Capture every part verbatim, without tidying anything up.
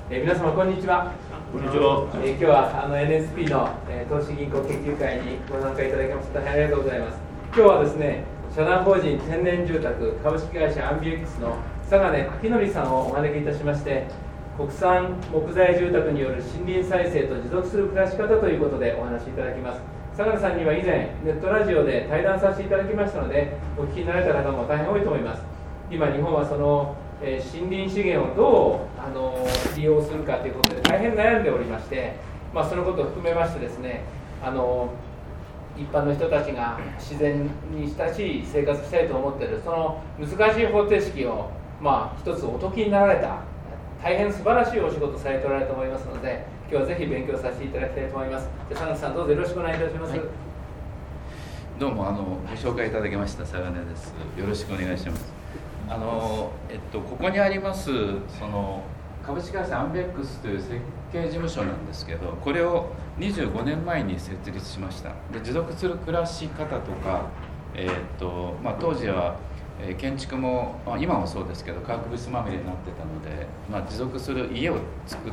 えー、皆様こんにちは。 こんにちは。 えー、今日はあの エヌエスピー の、えー、投資銀行研究会にご参加いただきまして大変ありがとうございます。今日はですね、社団法人天然住宅株式会社アンビエックスの佐賀根明則さんをお招きいたしまして、国産木材住宅による森林再生と持続する暮らし方ということでお話しいただきます。佐賀根さんには以前ネットラジオで対談させていただきましたので、お聞きになられた方も大変多いと思います。今日本はそのえー、森林資源をどう、あのー、利用するかということで大変悩んでおりまして、まあ、そのことを含めましてですね、あのー、一般の人たちが自然に親しい生活したいと思っているその難しい方程式を、まあ、一つお解きになられた大変素晴らしいお仕事されておられると思いますので、今日はぜひ勉強させていただきたいと思います。佐賀さん、どうぞよろしくお願いいたします。はい、 どうもあのご紹介いただきました佐賀根です。よろしくお願いします。あのえっと、ここにありますその株式会社アンビエックスという設計事務所なんですけど、これをにじゅうごねんまえに設立しました。で持続する暮らし方とか、えーっとまあ、当時は、えー、建築も、まあ、今もそうですけど化学物質まみれになってたので、まあ、持続する家を作って、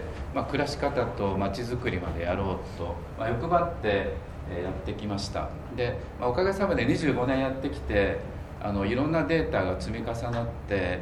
まあ、暮らし方と街づくりまでやろうと、まあ、欲張って、えー、やってきました。で、まあ、おかげさまでにじゅうごねんやってきて、あのいろんなデータが積み重なって、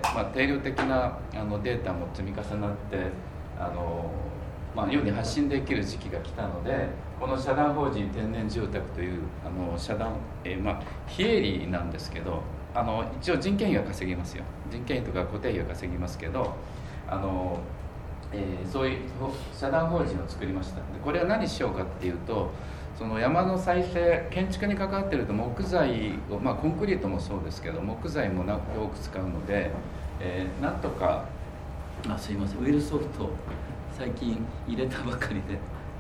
まあ、定量的なあのデータも積み重なってあの、まあ、世に発信できる時期が来たので、この社団法人天然住宅というあの社団、えーまあ、非営利なんですけど、あの一応人件費が稼ぎますよ。人件費とか固定費が稼ぎますけど、あの、えー、そういう社団法人を作りました。でこれは何しようかっていうと、その山の再生、建築に関わっていると木材を、まあ、コンクリートもそうですけど木材も多く使うので、えー、なんとかあすいませんウイルスソフト最近入れたばかりで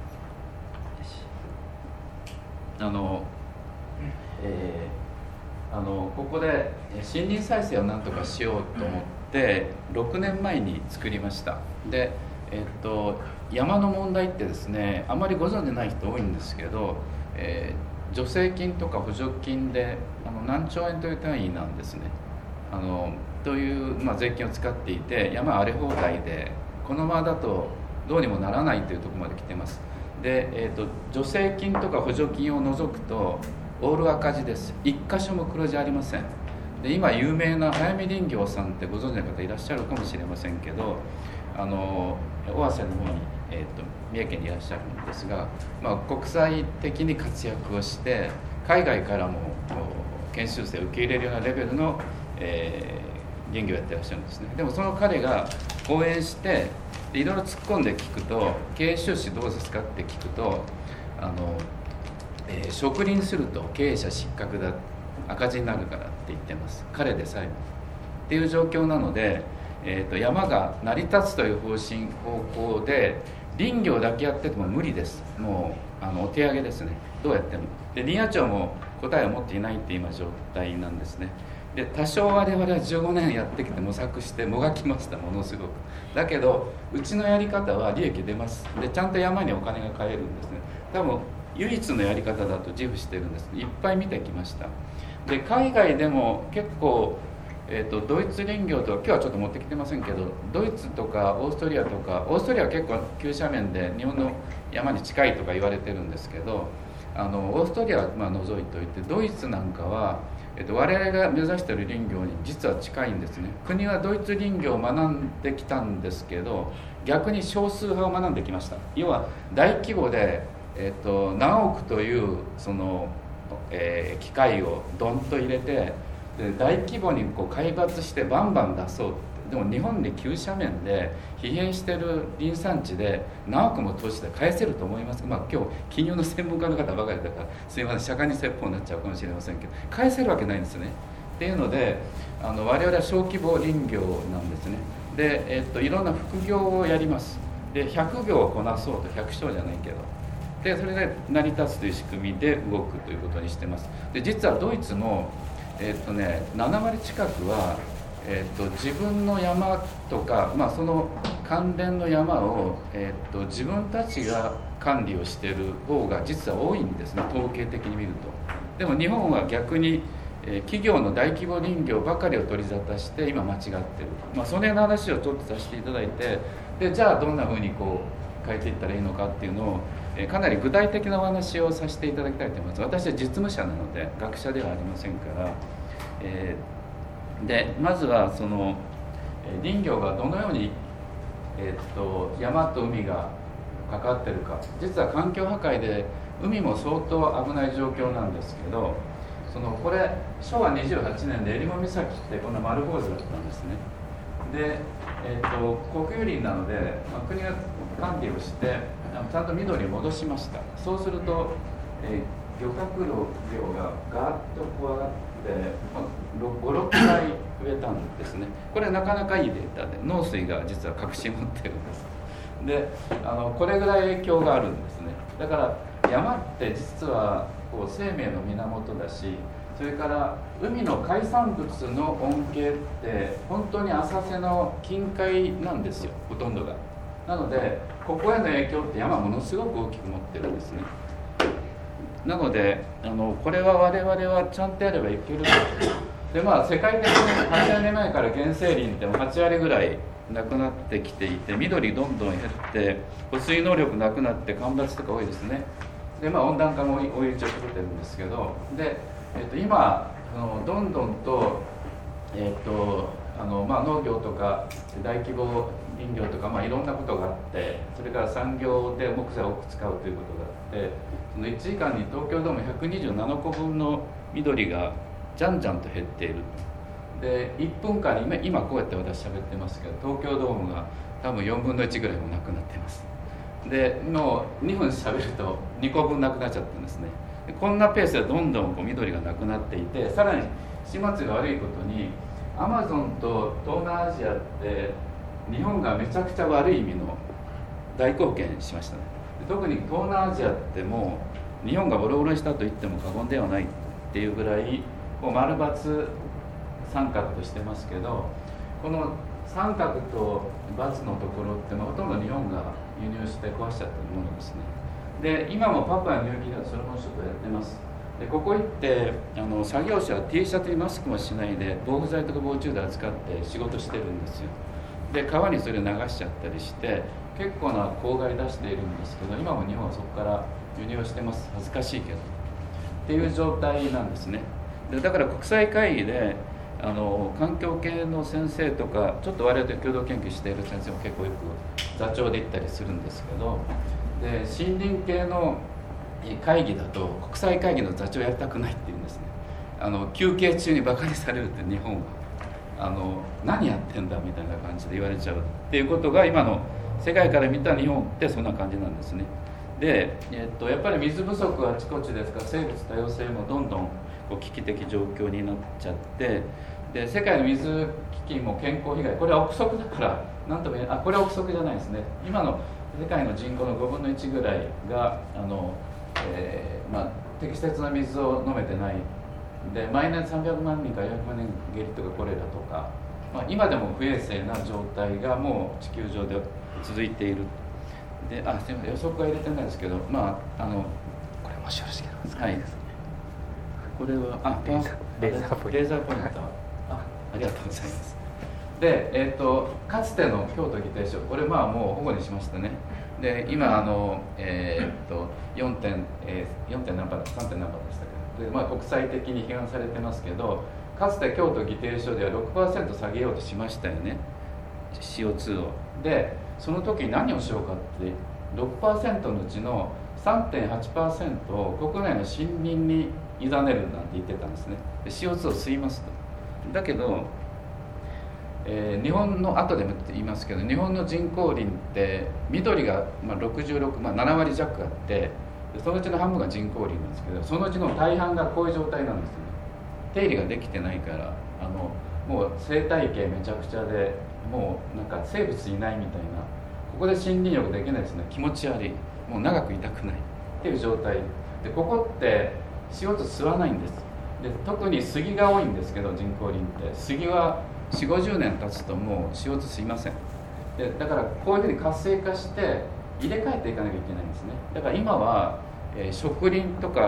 あの、えー、あのここで森林再生をなんとかしようと思ってろくねんまえに作りました。でえっと山の問題ってですね、あまりご存じない人多いんですけど、えー、助成金とか補助金であの何兆円という単位なんですね。あのという、まあ、税金を使っていて、山荒れ放題でこのままだとどうにもならないというところまで来ています。で、えーと、助成金とか補助金を除くとオール赤字です。一箇所も黒字ありません。で今有名な早見林業さんってご存知の方いらっしゃるかもしれませんけど、あの尾鷲の方にえー、と三重県にいらっしゃるんですが、まあ、国際的に活躍をして海外からも研修生を受け入れるようなレベルの、えー、林業をやってらっしゃるんですね。でもその彼が講演していろいろ突っ込んで聞くと、経営収支どうですかって聞くと、あの、えー、植林すると経営者失格だ、赤字になるからって言ってます。彼でさえもっていう状況なので、えー、と山が成り立つという方針方向で林業だけやってても無理です。もうあのお手上げですね。どうやっても。で林野庁も答えを持っていないって今状態なんですね。で多少我々はじゅうごねんやってきて模索してもがきました。ものすごくだけどうちのやり方は利益出ます。でちゃんと山にお金が買えるんですね。多分唯一のやり方だと自負してるんです。いっぱい見てきました。で海外でも結構えー、とドイツ林業とか今日はちょっと持ってきてませんけど、ドイツとかオーストリアとか、オーストリアは結構急斜面で日本の山に近いとか言われてるんですけど、あのオーストリアはまあ除いておいて、ドイツなんかは、えー、と我々が目指している林業に実は近いんですね。国はドイツ林業を学んできたんですけど、逆に少数派を学んできました。要は大規模で、えー、と何億というその、えー、機械をドンと入れて、で大規模にこう開発してバンバン出そうって。でも日本で急斜面で疲弊してる林産地で何億も投資で返せると思いますか。まあ今日金融の専門家の方ばかりだからすいません釈迦に説法になっちゃうかもしれませんけど、返せるわけないんですね。っていうのであの我々は小規模林業なんですね。で、えっと、いろんな副業をやります。でひゃくぎょうをこなそうと、百姓じゃないけど、でそれで成り立つという仕組みで動くということにしてます。で実はドイツもえっとね、ななわり近くは、えっと、自分の山とか、まあ、その関連の山を、えっと、自分たちが管理をしている方が実は多いんですね、統計的に見ると。でも日本は逆に、 えー、企業の大規模林業ばかりを取り沙汰して今間違ってる、まあ、その辺の話をちょっとさせていただいて、でじゃあどんなふうにこう変えていったらいいのかっていうのを、えー、かなり具体的なお話をさせていただきたいと思います。私は実務者なので学者ではありませんから、えー、でまずはその林業がどのように、えー、っと山と海が関わってるか。実は環境破壊で海も相当危ない状況なんですけど、そのこれしょうわにじゅうはちねんで襟裳岬ってこんな丸坊主だったんですね。で、えー、と国有林なので、まあ、国が管理をしてちゃんと緑を戻しました。そうすると、えー、漁獲量がガーッとこう上がって、まあ、ご、ろっかい増えたんですね。これなかなかいいデータで、農水が実は隠し持ってるんです。であのこれぐらい影響があるんですね。だから山って実はこう生命の源だし、それから海の海産物の恩恵って本当に浅瀬の近海なんですよ、ほとんどが。なのでここへの影響って山ものすごく大きく持ってるんですね。なのであのこれは我々はちゃんとやればいけるで、まあ世界的にはちわりまえから原生林ってもはちわりぐらいなくなってきていて、緑どんどん減って保水能力なくなって干ばつとか多いですね。でまあ温暖化も追い打ちをかけてるんですけど、で、えー、と今あのどんどんと、えーとあのまあ、農業とか大規模林業とか、まあ、いろんなことがあって、それから産業で木材を多く使うということがあって、そのいちじかんに東京ドームひゃくにじゅうななこぶんの緑がじゃんじゃんと減っている。でいっぷんかんに 今, 今こうやって私喋ってますけど、東京ドームが多分よんぶんのいちぐらいもなくなっています。でもうにふん喋るとにこぶんなくなっちゃってるんですね。でこんなペースでどんどんこう緑がなくなっていて、さらに始末が悪いことにアマゾンと東南アジアって日本がめちゃくちゃ悪い意味の大貢献しましたね。で特に東南アジアってもう日本がボロボロにしたと言っても過言ではないっていうぐらいこう丸×三角としてますけど、この三角と×のところって、まあ、ほとんど日本が輸入して壊しちゃってるものですね。で今もパプアニューギニアとソロモン諸島やってます。でここ行ってあの作業者は T シャツにマスクもしないで防腐剤とか防虫剤を使って仕事してるんですよ。で川にそれを流しちゃったりして結構な公害出しているんですけど、今も日本はそこから輸入をしてます。恥ずかしいけどっていう状態なんですね。でだから国際会議であの環境系の先生とか、ちょっと我々と共同研究している先生も結構よく座長で行ったりするんですけど、で森林系の会議だと国際会議の座長やりたくないって言うんですね。あの休憩中にバカにされるって日本はあの何やってんだみたいな感じで言われちゃうっていうことが今の世界から見た日本ってそんな感じなんですね。で、えっと、やっぱり水不足はあちこちですから生物多様性もどんどんこう危機的状況になっちゃって、で世界の水危機も健康被害、これは憶測だから何とも言えない。あこれは憶測じゃないですね。今の世界の人口のごぶんのいちぐらいがあの、えーまあ、適切な水を飲めてないで、毎年さんびゃくまんにんからよんひゃくまんにん下痢とかコレラとか、まあ、今でも不衛生な状態がもう地球上で続いている。であすみません予測は入れてないですけど、まああのこれもしよろしければ使はいいですね。 これはあレーザーレーザーポイントレーザーポイントあありがとうございます。で、えー、とかつての京都議定書、これまあもう保護にしましたね。で今あの、えー、と よん. 点、えー、よん. 点何パーさん. 点何パーでしたけど、で、まあ、国際的に批判されてますけど、かつて京都議定書では ろくパーセント 下げようとしましたよね、 シーオーツー を。でその時何をしようかって、 ろくパーセント のうちの さんてんはちパーセント を国内の森林に委ねるなんて言ってたんですね。で シーオーツー を吸いますと。だけど、えー、日本の後でも言いますけど、日本の人工林って緑がまあろくじゅうろく、まあ、ななわり弱あって、そのうちの半分が人工林なんですけど、そのうちの大半がこういう状態なんですよね。手入れができてないから、あのもう生態系めちゃくちゃで、もうなんか生物いないみたいな、ここで森林浴できないですね。気持ち悪い、もう長くいたくないっていう状態で、ここって シーオーツー 吸わないんです。で特に杉が多いんですけど、人工林って杉はよんじゅうごじゅうねん経つともう シーオーツー 吸いません。でだからこういうふうに活性化して入れ替えていかなきゃいけないんですね。だから今は、えー、植林とか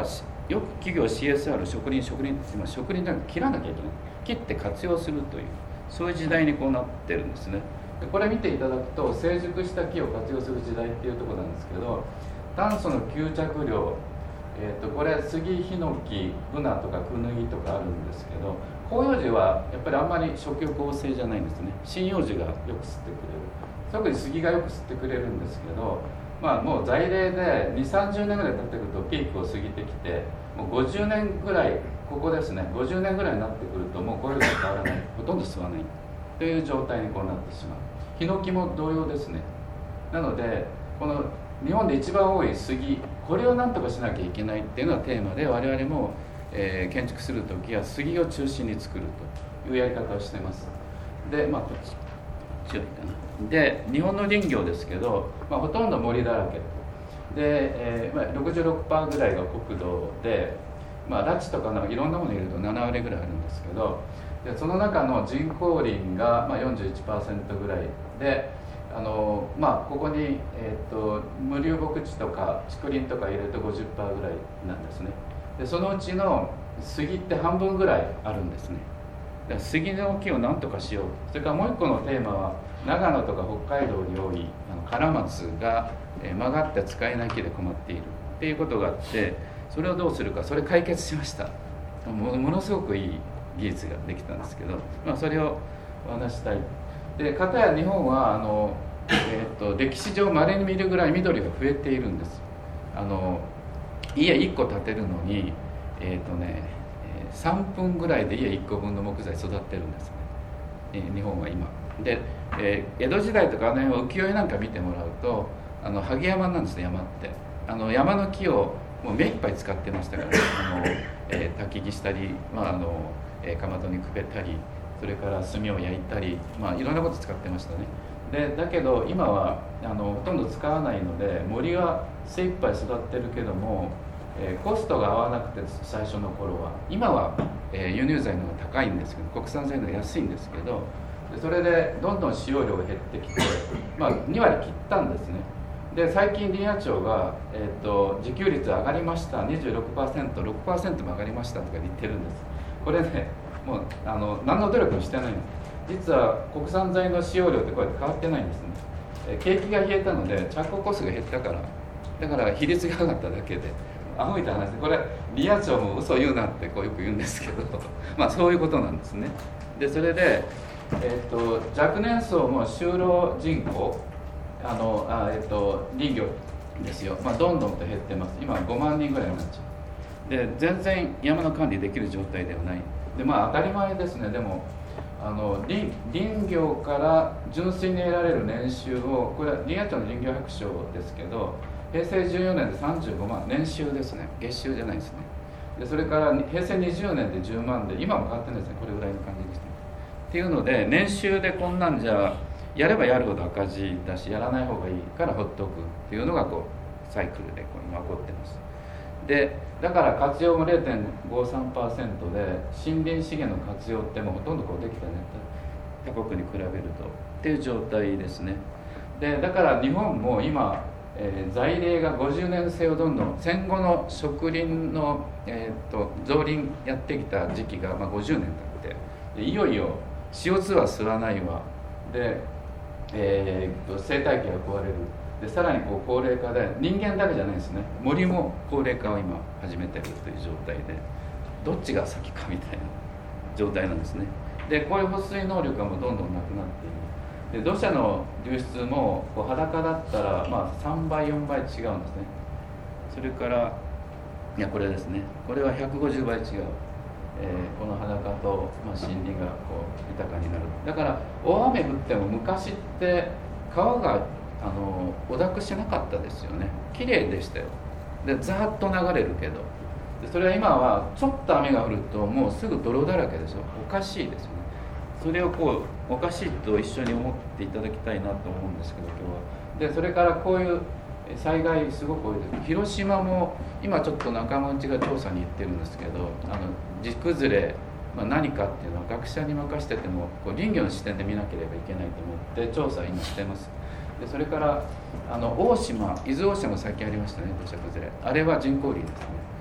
よく企業 シーエスアール 植林植林って今植林だけ切らなきゃいけない切って活用するというそういう時代にこうなってるんですね。でこれ見ていただくと成熟した木を活用する時代っていうところなんですけど炭素の吸着量、えー、とこれ杉ヒノキブナとかクヌギとかあるんですけど広葉樹はやっぱりあんまり食欲旺盛じゃないんですね。針葉樹がよく吸ってくれる特に杉がよく吸ってくれるんですけどまあもう在例でにじゅうさんじゅうねんぐらい経ってくるとピークを過ぎてきてもうごじゅうねんぐらいここですねごじゅうねんぐらいになってくるともうこれが変わらないほとんど吸わないという状態にこうなってしまう。ヒノキも同様ですね。なのでこの日本で一番多い杉これを何とかしなきゃいけないっていうのがテーマで我々も、えー、建築するときは杉を中心に作るというやり方をしてます。でまあこっち強いかな。で日本の林業ですけど、まあ、ほとんど森だらけで、えーまあ、ろくじゅうろくパーセント ぐらいが国土で、まあ、ラチとかなんかいろんなもの入れるとななわりぐらいあるんですけどでその中の人工林が、まあ、よんじゅういちパーセント ぐらいであの、まあ、ここに、えー、と無流牧地とか竹林とか入れると ごじゅっパーセント ぐらいなんですね。でそのうちの杉って半分ぐらいあるんですね。だから杉の木を何とかしよう。それからもう一個のテーマは長野とか北海道に多いあのカラマツが、えー、曲がって使えない木で困っているっていうことがあってそれをどうするかそれ解決しました。も, ものすごくいい技術ができたんですけど、まあ、それをお話したい。で片や日本はあの、えー、と歴史上まれに見るぐらい緑が増えているんです。あの家いっこ建てるのに、えーとね、さんぷんぐらいで家いっこぶんの木材育ってるんですね、えー、日本は今で、えー、江戸時代とかあの辺は浮世絵なんか見てもらうとあの萩山なんですね。山ってあの山の木をもう目いっぱい使ってましたからあの、えー、焚き木したり、まああのえー、かまどにくべたりそれから炭を焼いたり、まあ、いろんなこと使ってましたね。でだけど今はあのほとんど使わないので森は精一杯育ってるけども、えー、コストが合わなくて最初の頃は今は、えー、輸入材の方が高いんですけど国産材の方が安いんですけどでそれでどんどん使用量が減ってきて、まあ、にわり切ったんですね。で最近林野庁が、えー、と自給率上がりました にじゅうろくパーセント、ろくパーセント も上がりましたとか言ってるんです。これねもうあの何の努力もしてないんです。実は国産材の使用量ってこうやって変わってないんですね。え景気が冷えたので着工コストが減ったからだから比率が上がっただけでアホみたいな話でこれ林野庁も嘘言うなってこうよく言うんですけどまあそういうことなんですね。でそれで、えー、と若年層も就労人口あのあ、えー、と林業ですよ、まあ、どんどんと減ってます。今ごまんにんぐらいになっちゃう。で全然山の管理できる状態ではない。でまあ当たり前ですね。でもあの 林, 林業から純粋に得られる年収をこれは林野庁の林業白書ですけどへいせいじゅうよねんでさんじゅうごまん年収ですね。月収じゃないですね。でそれからへいせいにじゅうねんでじゅうまんで今も変わってないですね。これぐらいの感じですね。っていうので年収でこんなんじゃやればやるほど赤字だしやらない方がいいからほっとくっていうのがこうサイクルでこう今起こってます。でだから活用も れいてんごさんパーセント で森林資源の活用ってもうほとんどこうできてね他国に比べるとっていう状態ですね。でだから日本も今、えー、在例がごじゅうねんせいをどんどん戦後の植林の、えー、と造林やってきた時期が、まあ、ごじゅうねん経ってでいよいよ シーオーツー は吸わないわで、えー、生態系が壊れるでさらにこう高齢化で人間だけじゃないですね。森も高齢化を今始めてるという状態でどっちが先かみたいな状態なんですね。でこういう保水能力がもうどんどんなくなっている。で土砂の流出もこう裸だったら、まあ、さんばいよんばい違うんですね。それからいやこれですねこれはひゃくごじゅうばい違う、えー、この裸と、まあ、森林がこう豊かになる。だから大雨降っても昔って川があの汚濁しなかったですよね。綺麗でしたよ。でざーっと流れるけどでそれは今はちょっと雨が降るともうすぐ泥だらけでしょ。おかしいですよね。それをこうおかしいと一緒に思っていただきたいなと思うんですけど今日は。でそれからこういう災害すごく多いです。広島も今ちょっと仲間内が調査に行ってるんですけどあの地崩れ、まあ、何かっていうのは学者に任せててもこう林業の視点で見なければいけないと思って調査を今してます。でそれからあの大島伊豆大島も最近ありましたね土砂崩れ。あれは人工林ですね。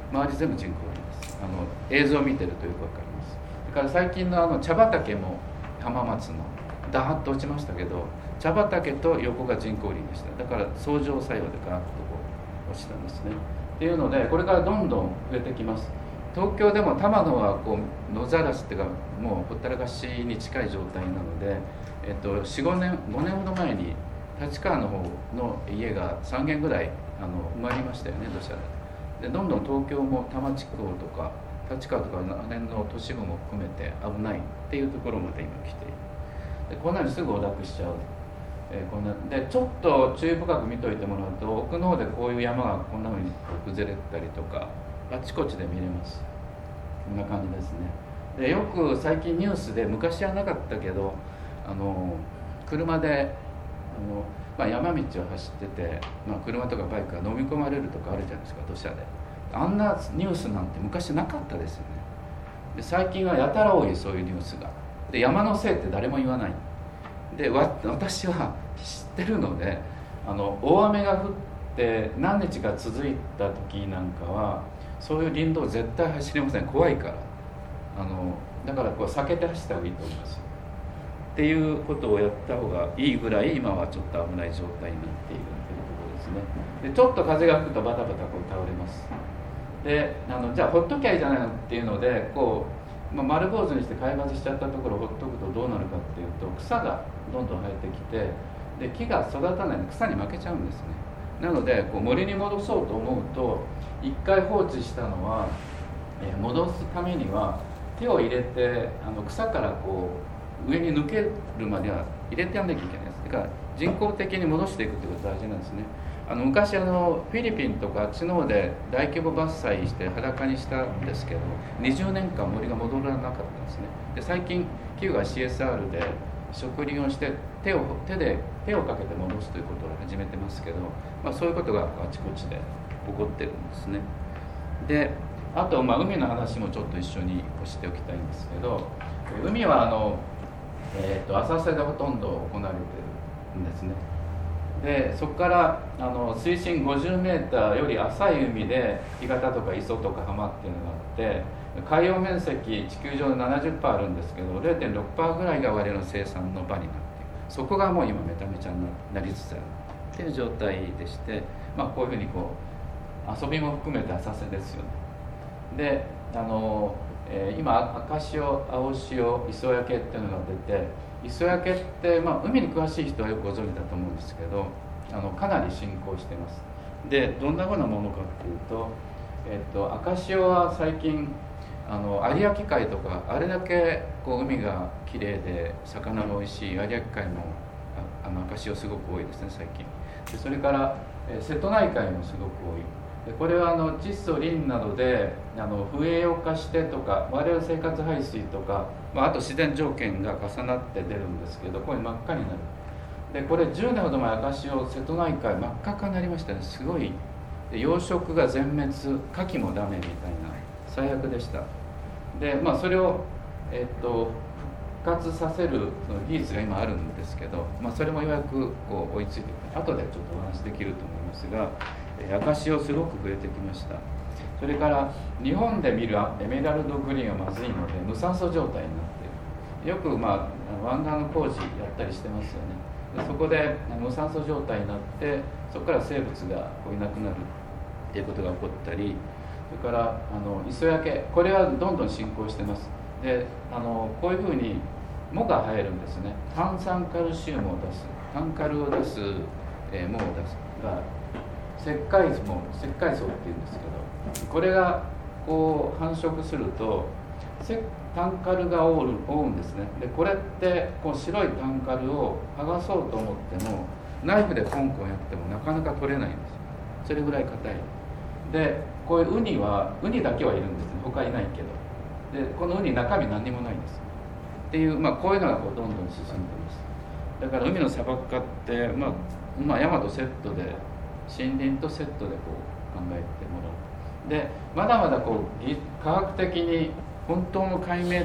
周り全部人工林です。あの映像を見てるとよくわかります。だから最近のあの茶畑も浜松のダーッと落ちましたけど、茶畑と横が人工林でした。だから相乗作用でガーッとこう落ちたんですね。っていうのでこれからどんどん増えてきます。東京でも多摩のはこう野ざらしっていうかもうほったらかしに近い状態なので、えっと、よん、ごねんごねんほど前に立川の方の家がさん軒ぐらいあの埋まりましたよね、土砂で。でどんどん東京も多摩地区とか立川とかあの辺の都市部も含めて危ないっていうところまで今来ている。でこんなにすぐ崩落しちゃう、えー、こんなでちょっと注意深く見といてもらうと奥の方でこういう山がこんなふうに崩れたりとかあちこちで見れます。こんな感じですね。でよく最近ニュースで昔はなかったけどあの車であの、まあ、山道を走ってて、まあ、車とかバイクが飲み込まれるとかあるじゃないですか、土砂で。あんなニュースなんて昔なかったですよね。で最近はやたら多い、そういうニュースが。で山のせいって誰も言わない。でわ私は知ってるのであの大雨が降って何日か続いた時なんかはそういう林道絶対走れません、怖いから。あのだからこう避けて走った方がいいと思います。っていうことをやった方がいいぐらい今はちょっと危ない状態になっているというところですね。でちょっと風が吹くとバタバタこう倒れます。であのじゃあほっときゃいいじゃないのっていうのでこう、まあ、丸坊主にして海抜しちゃったところをほっとくとどうなるかっていうと草がどんどん生えてきてで木が育たないので草に負けちゃうんですね。なのでこう森に戻そうと思うと一回放置したのは、えー、戻すためには手を入れてあの草からこう上に抜けるまでは入れてやんなきゃいけないです。だから人工的に戻していくってことが大事なんですね。あの昔あのフィリピンとかあっちの方で大規模伐採して裸にしたんですけどにじゅうねんかん森が戻らなかったんですね。で最近企業が シーエスアール で植林をして手を手で手をかけて戻すということを始めてますけど、まあ、そういうことがあちこちで起こってるんですね。であと、まあ、海の話もちょっと一緒にしておきたいんですけど海はあの、えー、と浅瀬でほとんど行われてるんですね。でそこからあの水深ごじゅうメーターより浅い海で干潟とか磯とか浜っていうのがあって海洋面積地球上で ななじゅっパーセント あるんですけど ゼロてんろくパーセント ぐらいが我々の生産の場になっている。そこがもう今めちゃめちゃになりつつあるっていう状態でして、まあ、こういうふうにこう遊びも含めて浅瀬ですよね。であの、えー、今赤潮青潮磯焼けっていうのが出て磯焼けって、まあ、海に詳しい人はよくご存知だと思うんですけどあのかなり進行しています。でどんなふうなものかっていうと、えっと、赤潮は最近あの有明海とかあれだけこう海がきれいで魚もおいしい有明海もああの赤潮すごく多いですね最近。でそれから、えー、瀬戸内海もすごく多い。でこれはあの窒素リンなどであの不栄養化してとか我々生活排水とか、まあ、あと自然条件が重なって出るんですけどこれ真っ赤になる。でこれじゅうねんほど前赤潮瀬戸内海真っ赤っかになりましたね。すごい。で養殖が全滅牡蠣もダメみたいな最悪でした。でまあそれを、えっと復活させる技術が今あるんですけど、まあ、それもようやくこう追いついて後でちょっとお話できると思いますが赤潮すごく増えてきました。それから日本で見るエメラルドグリーンはまずいので無酸素状態になっている。よく、まあ、湾岸の工事やったりしてますよね。でそこで無酸素状態になってそこから生物がこういなくなるっていうことが起こったりそれからあの磯焼けこれはどんどん進行してます。であのこういうふうに藻が生えるんですね。炭酸カルシウムを出すタンカルを出す、えー、藻を出すが石灰藻石灰藻っていうんですけどこれがこう繁殖するとタンカルが覆う、覆うんですね。でこれってこう白いタンカルを剥がそうと思ってもナイフでコンコンやってもなかなか取れないんです。それぐらい硬い。でこういうウニはウニだけはいるんですね。他いないけどでこのウニ中身何にもないんですっていう、まあ、こういうのがこうどんどん進んでいます。だから海の砂漠化って、まあ、まあ山とセットで森林とセットでこう考えてもらう。でまだまだこう科学的に本当の解明って、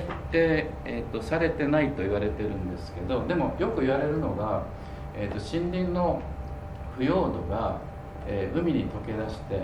えー、とされてないと言われてるんですけどでもよく言われるのが、えー、と森林の腐葉土が、えー、海に溶け出してで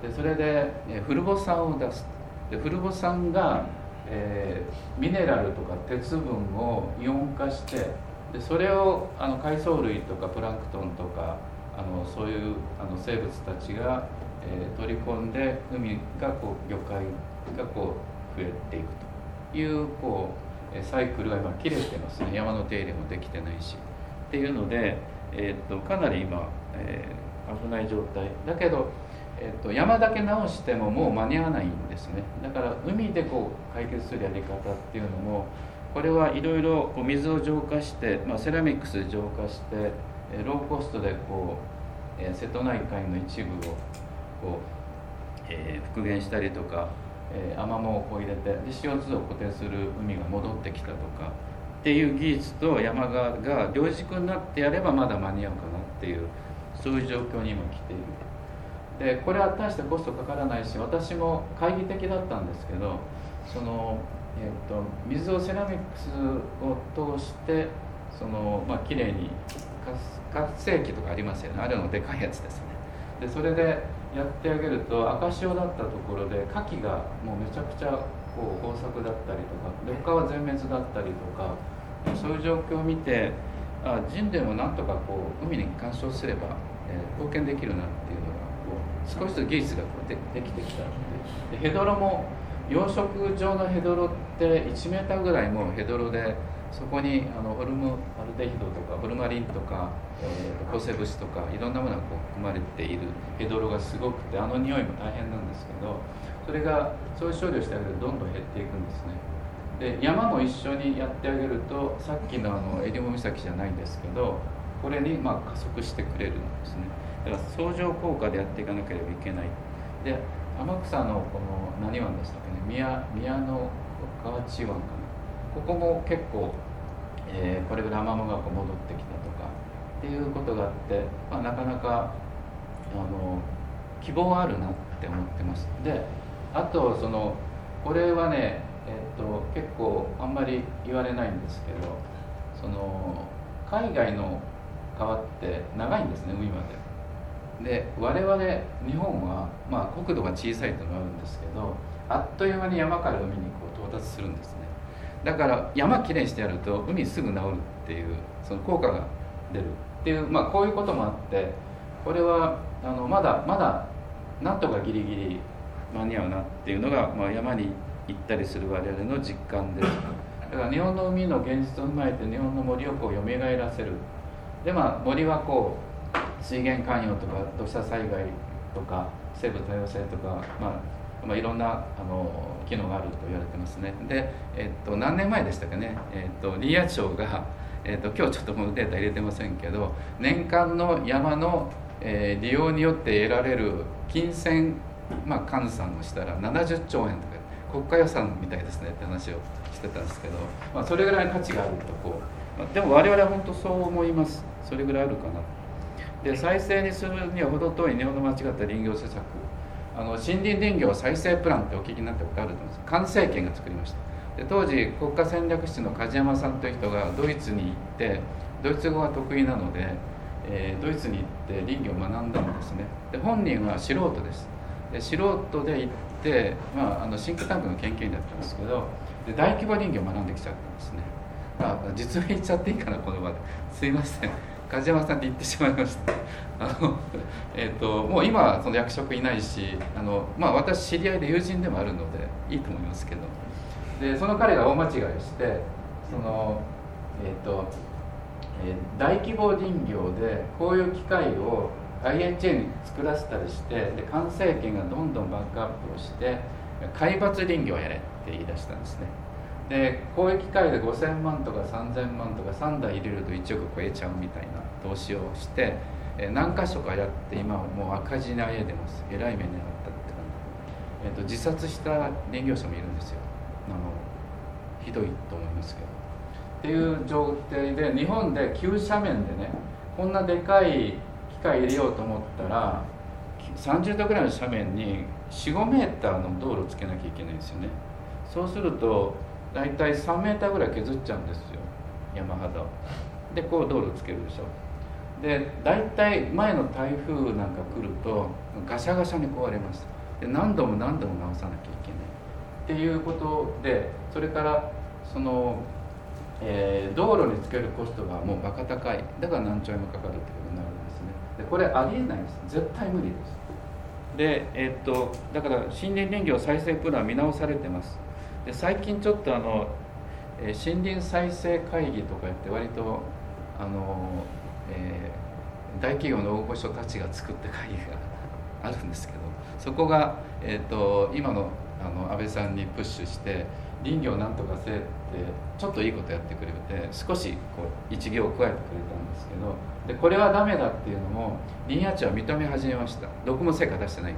でそれで、えー、フルボ酸を出す。でフルボ酸が、えー、ミネラルとか鉄分をイオン化して、でそれをあの海藻類とかプランクトンとかあのそういうあの生物たちが、えー、取り込んで、海がこう魚介がこう増えていくというこうサイクルが今切れてますね。山の手入れもできてないしっていうので、えー、とかなり今、えー、危ない状態だけど、えー、と山だけ直してももう間に合わないんですね。だから海でこう解決するやり方っていうのも、これはいろいろ水を浄化して、まあ、セラミックスで浄化して、えー、ローコストでこう、えー、瀬戸内海の一部をこう、えー、復元したりとか、えー、アマモをこう入れて、で シーオーツー を固定する海が戻ってきたとかっていう技術と山側が両軸になってやればまだ間に合うかなっていう、そういう状況に今来ている。でこれは大してコストかからないし、私も懐疑的だったんですけど、その、えー、と水をセラミックスを通してその、まあ綺麗に活性器とかありますよね、あれのでかいやつですね。でそれでやってあげると、赤潮だったところで牡蠣がもうめちゃくちゃこう豊作だったりとか、で他は全滅だったりとか、そういう状況を見て、あ人類もなんとかこう海に干渉すれば、えー、貢献できるなっていうのがこう少しずつ技術がこう で, できてきた。でヘドロも養殖場のヘドロっていちメーターぐらいもヘドロで、そこにあのホルムアルデヒドとかホルマリンとか、えー、抗生物質とかいろんなものがこう含まれているヘドロがすごくて、あの匂いも大変なんですけど、それがそういう処理をしてあげるとどんどん減っていくんですね。で山も一緒にやってあげると、さっきのあのえりも岬じゃないんですけど、これにまあ加速してくれるんですね。だから相乗効果でやっていかなければいけない。で天草のこの何湾でしたっけね、宮宮の河内湾かな、ここも結構、えー、これぐらいアマモがこう戻ってきたとかっていうことがあって、まあ、なかなかあの希望はあるなって思ってます。であとそのこれはね、えー、と結構あんまり言われないんですけど、その海外の川って長いんですね、海まで。で我々日本は、まあ、国土が小さいというのがあるんですけど、あっという間に山から海にこう到達するんですね。だから山きれいにしてやると海すぐ治るっていう、その効果が出るっていう、まあ、こういうこともあって、これはあのまだまだなんとかギリギリ間に合うなっていうのが、まあ、山に行ったりする我々の実感です。だから日本の海の現実を踏まえて日本の森をこう蘇らせる。でまあ森はこう水源関与とか土砂災害とか生物多様性とか、まあまあ、いろんなあの機能があると言われてますね。で、えっと、何年前でしたかね、えっと、林野庁が、えっと、今日ちょっともうデータ入れてませんけど、年間の山の、えー、利用によって得られる金銭、まあ、換算をしたらななじゅっちょうえんとか国家予算みたいですねって話をしてたんですけど、まあ、それぐらいの価値があるとこう、まあ、でも我々は本当そう思います。それぐらいあるかな。で再生にするには程遠い日本の間違った林業施策、あの森林林業再生プランってお聞きになったことあると思うんです。菅政権が作りました。で当時国家戦略室の梶山さんという人がドイツに行って、ドイツ語が得意なので、えー、ドイツに行って林業を学んだんですね。で本人は素人です。で素人で行って、まあ、あのシンクタンクの研究員だったんですけど、で大規模林業を学んできちゃったんですね。あ実名言っちゃっていいかなこの場で、すいません、梶山さんって言ってしまいました。あの、えー、ともう今はその役職いないし、あの、まあ、私知り合いで友人でもあるのでいいと思いますけど、でその彼が大間違いしてその、えーとえー、大規模林業でこういう機械を アイエイチエー に作らせたりして、で関政権がどんどんバックアップをして海抜林業をやれって言い出したんですね。でこういう機械でごせんまんとかさんぜんまんとかさんだい入れるといちおく超えちゃうみたいな投資をして、えー、何箇所かやって今はもう赤字にあえいでます。えらい目に遭ったって感じ、えーと、自殺した林業者もいるんですよ。あのひどいと思いますけどっていう状態で、日本で急斜面でねこんなでかい機械入れようと思ったらさんじゅうどぐらいの斜面に よんごメーターの道路をつけなきゃいけないんですよね。そうするとだいたいさんメーターぐらい削っちゃうんですよ、山肌を。でこう道路つけるでしょ。でだいたい前の台風なんか来るとガシャガシャに壊れます。 で何度も何度も直さなきゃいけないっていうことで、それからその、えー、道路につけるコストがもうバカ高い、だから何兆円もかかるってことになるんですね。でこれありえないです、絶対無理です。で、えー、っとだから森林林業再生プラン見直されてます。で最近ちょっとあの、えー、森林再生会議とか言って割とあの、えー、大企業の大御所たちが作った会議があるんですけど、そこが、えー、と今の、あの安倍さんにプッシュして林業なんとかせえってちょっといいことやってくれて、少しこう一行加えてくれたんですけど、でこれはダメだっていうのも林野庁は認め始めました。どこも成果出してないから。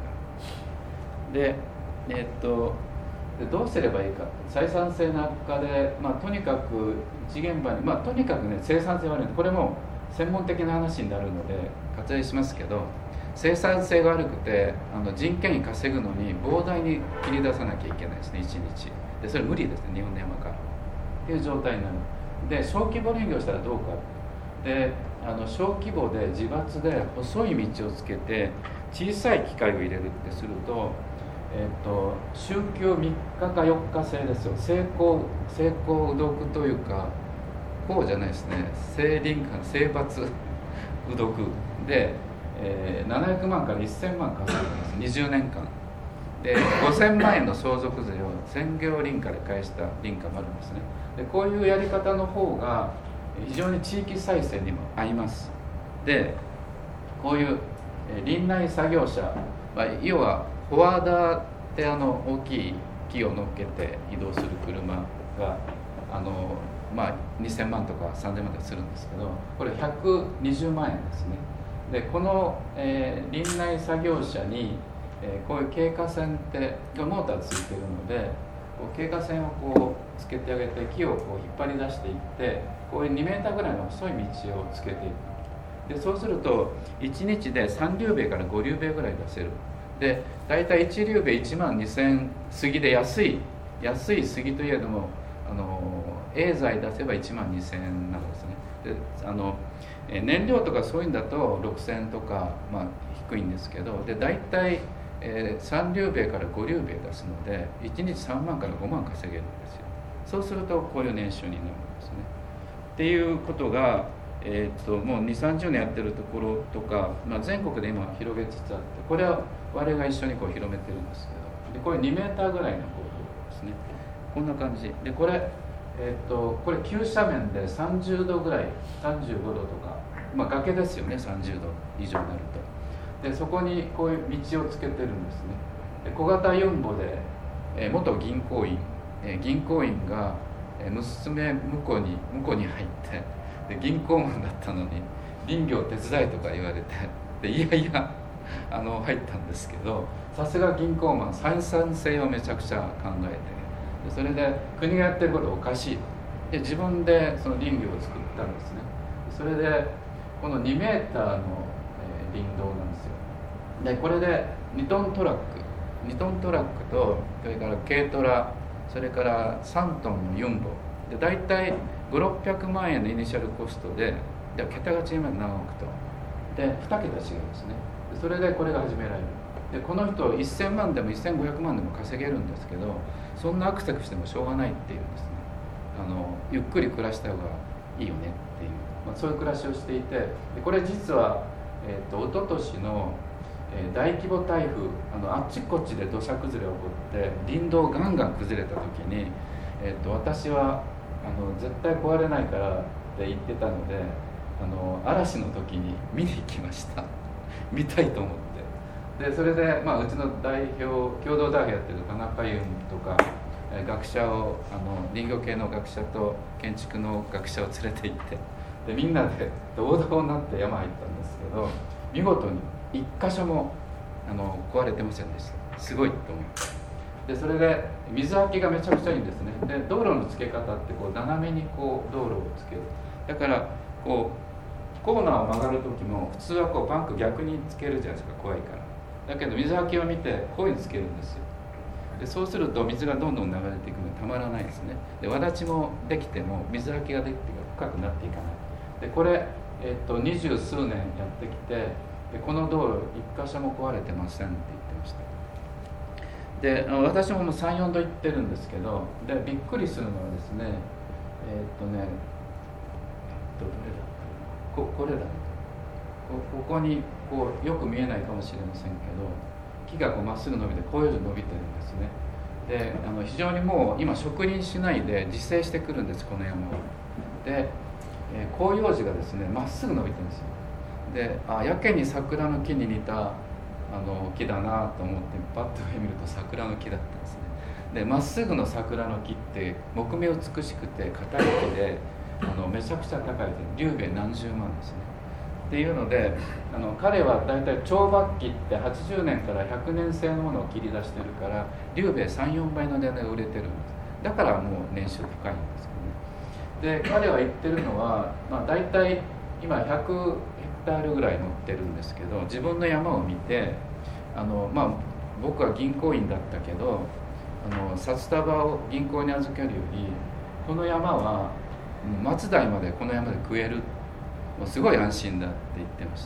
で、えー、とでどうすればいいか、採算性の悪化で、まあ、とにかく一現場に、まあ、とにかくね生産性悪い、これも専門的な話になるので割愛しますけど、生産性が悪くてあの人件費稼ぐのに膨大に切り出さなきゃいけないですね、いちにちで。それ無理ですね、日本の山からっていう状態になる。で小規模林業したらどうかで、あの小規模で自伐で細い道をつけて小さい機械を入れるってすると、えー、と週休みっかかよっか制ですよ。成功成功うどくというか、こうじゃないですね、成林間生伐うどくで、えー、ななひゃくまんからせんまん稼ぎます、にじゅうねんかんで。ごせんまんえんの相続税を専業林家で返した林家もあるんですね。でこういうやり方の方が非常に地域再生にも合います。でこういう林内作業車、まあ、要はフォワーダーってあの大きい木を乗っけて移動する車があの、まあ、にせんまんとかさんぜんまんとかするんですけど、これひゃくにじゅうまんえんですね。でこの、えー、林内作業車に、えー、こういう経過線ってモーターついてるので、こう経過線をこうつけてあげて木をこう引っ張り出していって、こういうにメーターぐらいの細い道をつけていく。でそうするといちにちでさんりゅうべいからごりゅうべいぐらい出せる。で大体いちりゅうべいいちまんにせん杉で安い安い杉といえども、あの A 材出せばいちまんにせんえんなんですね。であの燃料とかそういうんだとろくせんえんとか、まあ、低いんですけど、で大体、えー、さんりゅうべいからごりゅうべい出すのでいちにちさんまんからごまん稼げるんですよ。そうするとこういう年収になるんですね。っていうことが、えー、っともうにじゅうさんじゅうねんやってるところとか、まあ、全国で今広げつつあって、これは我々が一緒にこう広めてるんですけど、でこれにメーターぐらいのこうですね、こんな感じで、これ、えー、っとこれ急斜面でさんじゅうどぐらい、さんじゅうごどとか、まあ、崖ですよね、さんじゅうど以上になると。でそこにこういう道をつけてるんですね。で小型ユンボで、えー、元銀行員、えー、銀行員が、えー、娘婿に婿に入ってで銀行マンだったのに林業手伝いとか言われて、でいやいやあの入ったんですけど、さすが銀行マン、採算性をめちゃくちゃ考えて、でそれで国がやってることおかしいで自分でその林業を作ったんですね。それでこのにメーターの、えー、林道なんですよ。でこれでにトントラックにトントラックと、それから軽トラ、それからさんトンのユンボで大体ごひゃくろっぴゃくまんえんのイニシャルコストで、で桁が違います、何億とでにけた違いですね。でそれでこれが始められる。でこの人せんまんでもせんごひゃくまんでも稼げるんですけど、そんなアクセクしてもしょうがないっていうんですね。あのゆっくり暮らした方がいいよねっていう、まあ、そういう暮らしをしていて、でこれ実は、えー、と一昨年の、えー、大規模台風、あのあっちこっちで土砂崩れが起こって林道ガンガン崩れた時に、えー、と私はあの絶対壊れないからって言ってたので、あの嵐の時に見に行きました見たいと思って。でそれで、まあ、うちの代表共同代表やってる田中ユンとか学者をあの林業系の学者と建築の学者を連れて行って、でみんなで合同になって山入ったんですけど、見事に一箇所もあの壊れてませんでした。すごいと思って。でそれで水はけがめちゃくちゃいいんですね。で道路の付け方ってこう斜めにこう道路をつける。だからこうコーナーを曲がる時も普通はこうバンク逆につけるじゃないですか、怖いから。だけど水はけを見てこういうふうにつけるんですよ。でそうすると水がどんどん流れていくのでたまらないですね。でわだちもできても水はけができて深くなっていかない。でこれ、えっと二十数年やってきて、でこの道路一箇所も壊れてませんって言ってました。 で私ももうさん、よんど行ってるんですけど、でびっくりするのはですね、えーっとね、えっとどれだここれだこここにこうよく見えないかもしれませんけど、木がこうまっすぐ伸びてこういうふうに伸びてるんですね。であの非常にもう今植林しないで自生してくるんです、この山は。で、えー、広葉樹がですねまっすぐ伸びてるんですよ。であやけに桜の木に似たあの木だなと思ってパッと上見ると桜の木だったんですね。でまっすぐの桜の木って木目美しくて硬い木であのめちゃくちゃ高いで竜兵衛何十万ですね。っていうのであの彼はだいたい長麦木ってはちじゅうねんからひゃくねん製のものを切り出してるから竜兵衛さん、よんばいの値段で売れてるんです。だからもう年収高いんですけどね。で彼は言ってるのは、まあ、だいたい今ひゃくヘクタールぐらい持ってるんですけど、自分の山を見てあの、まあ、僕は銀行員だったけどあの札束を銀行に預けるよりこの山は末代までこの山で食える、もうすごい安心だって言ってました。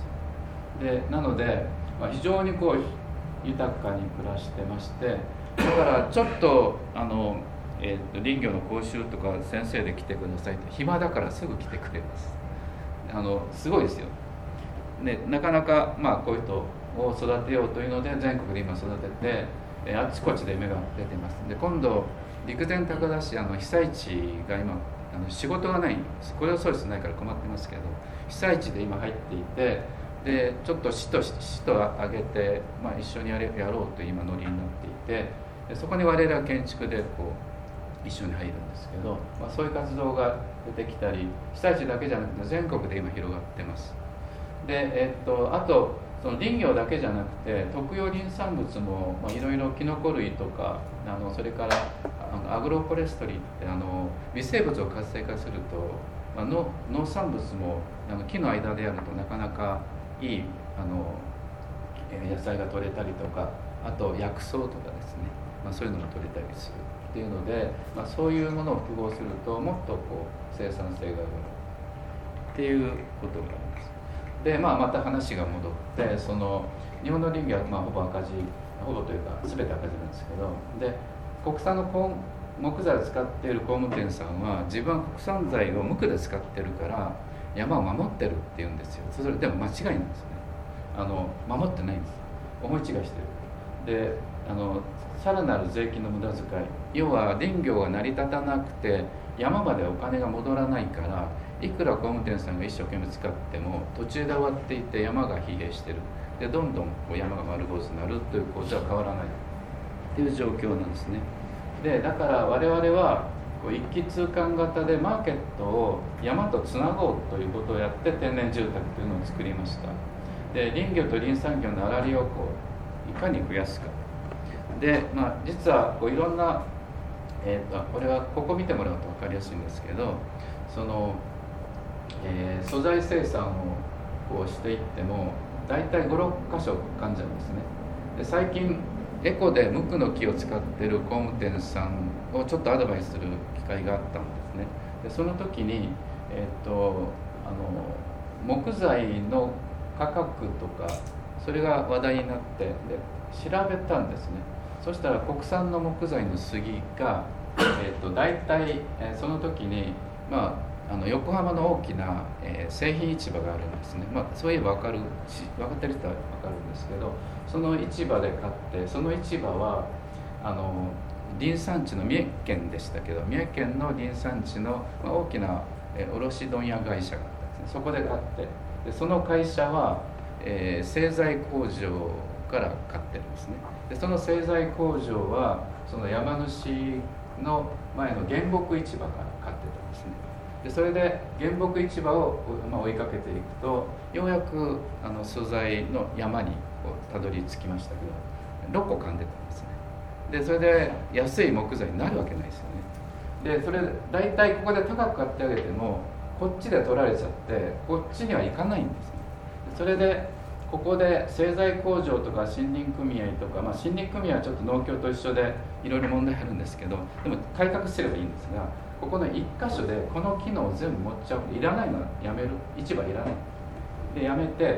でなので、まあ、非常にこう豊かに暮らしてまして、だからちょっとあの、えー、と林業の講習とか先生で来てくださいって暇だからすぐ来てくれます。あのすごいですよ。でなかなか、まあ、こういう人を育てようというので全国で今育てて、えー、あちこちで芽が出てます。で今度陸前高田市あの被災地が今あの仕事がない、雇用創出ないから困ってますけど、被災地で今入っていて、でちょっと市と市と挙げて、まあ、一緒にやれやろうという今ノリになっていて、でそこに我々は建築でこう一緒に入るんですけど、まあ、そういう活動が出てきたり、被災地だけじゃなくて全国で今広がってます。で、えっと、あとその林業だけじゃなくて特用林産物もいろいろキノコ類とかあのそれからあのアグロフォレストリーってあの微生物を活性化すると、まあ、の農産物もあの木の間でやるとなかなかいいあの野菜が取れたりとか、あと薬草とかですね、まあ、そういうのも取れたりするっていうので、まあ、そういうものを複合するともっとこう生産性が上がるっていうことがあります。で、まあ、また話が戻って、その日本の林業はまあほぼ赤字、ほぼというか全て赤字なんですけど、で国産の木材を使っている工務店さんは自分は国産材を無垢で使ってるから山を守ってるって言うんですよ。それでも間違いなんですね。あの守ってないんです。思い違いしてる。であのさらなる税金の無駄遣い、要は林業が成り立たなくて山までお金が戻らないから、いくら工務店さんが一生懸命使っても途中で終わっていて山が疲弊してる。でどんどんこう山が丸坊主になるということは変わらないっていう状況なんですね。でだから我々はこう一気通貫型でマーケットを山とつなごうということをやって天然住宅というのを作りました。で林業と林産業の粗利をこういかに増やすかで、まあ、実はこういろんな、えー、とこれはここ見てもらうと分かりやすいんですけど、その、えー、素材生産をこうしていっても大体ご、ろっ箇所噛んじゃうんですね。で最近エコで無垢の木を使っている工務店さんをちょっとアドバイスする機会があったんですね。でその時に、えー、とあの木材の価格とかそれが話題になってで調べたんですね。そしたら国産の木材の杉が、えー、と大体、えー、その時に、まあ、あの横浜の大きな、えー、製品市場があるんですね。まあ、そういえば分かるし分かってる人は分かるんですけど、その市場で買って、その市場はあの林産地の三重県でしたけど、三重県の林産地の、まあ、大きな、えー、卸問屋会社があったんですね。そこで買ってでその会社は、えー、製材工場から買ってるんですね。でその製材工場はその山主の前の原木市場から買ってたんですね。でそれで原木市場を、まあ、追いかけていくとようやくあの素材の山にこうたどり着きましたけど、ろっこ噛んでたんですね。でそれで安い木材になるわけないですよね。でそれ大体ここで高く買ってあげてもこっちで取られちゃってこっちには行かないんですね。それでここで製材工場とか森林組合とか、まあ、森林組合はちょっと農協と一緒でいろいろ問題あるんですけど、でも改革すればいいんですが、ここの一箇所でこの機能を全部持っちゃうといらないのはやめる、市場いらないでやめて、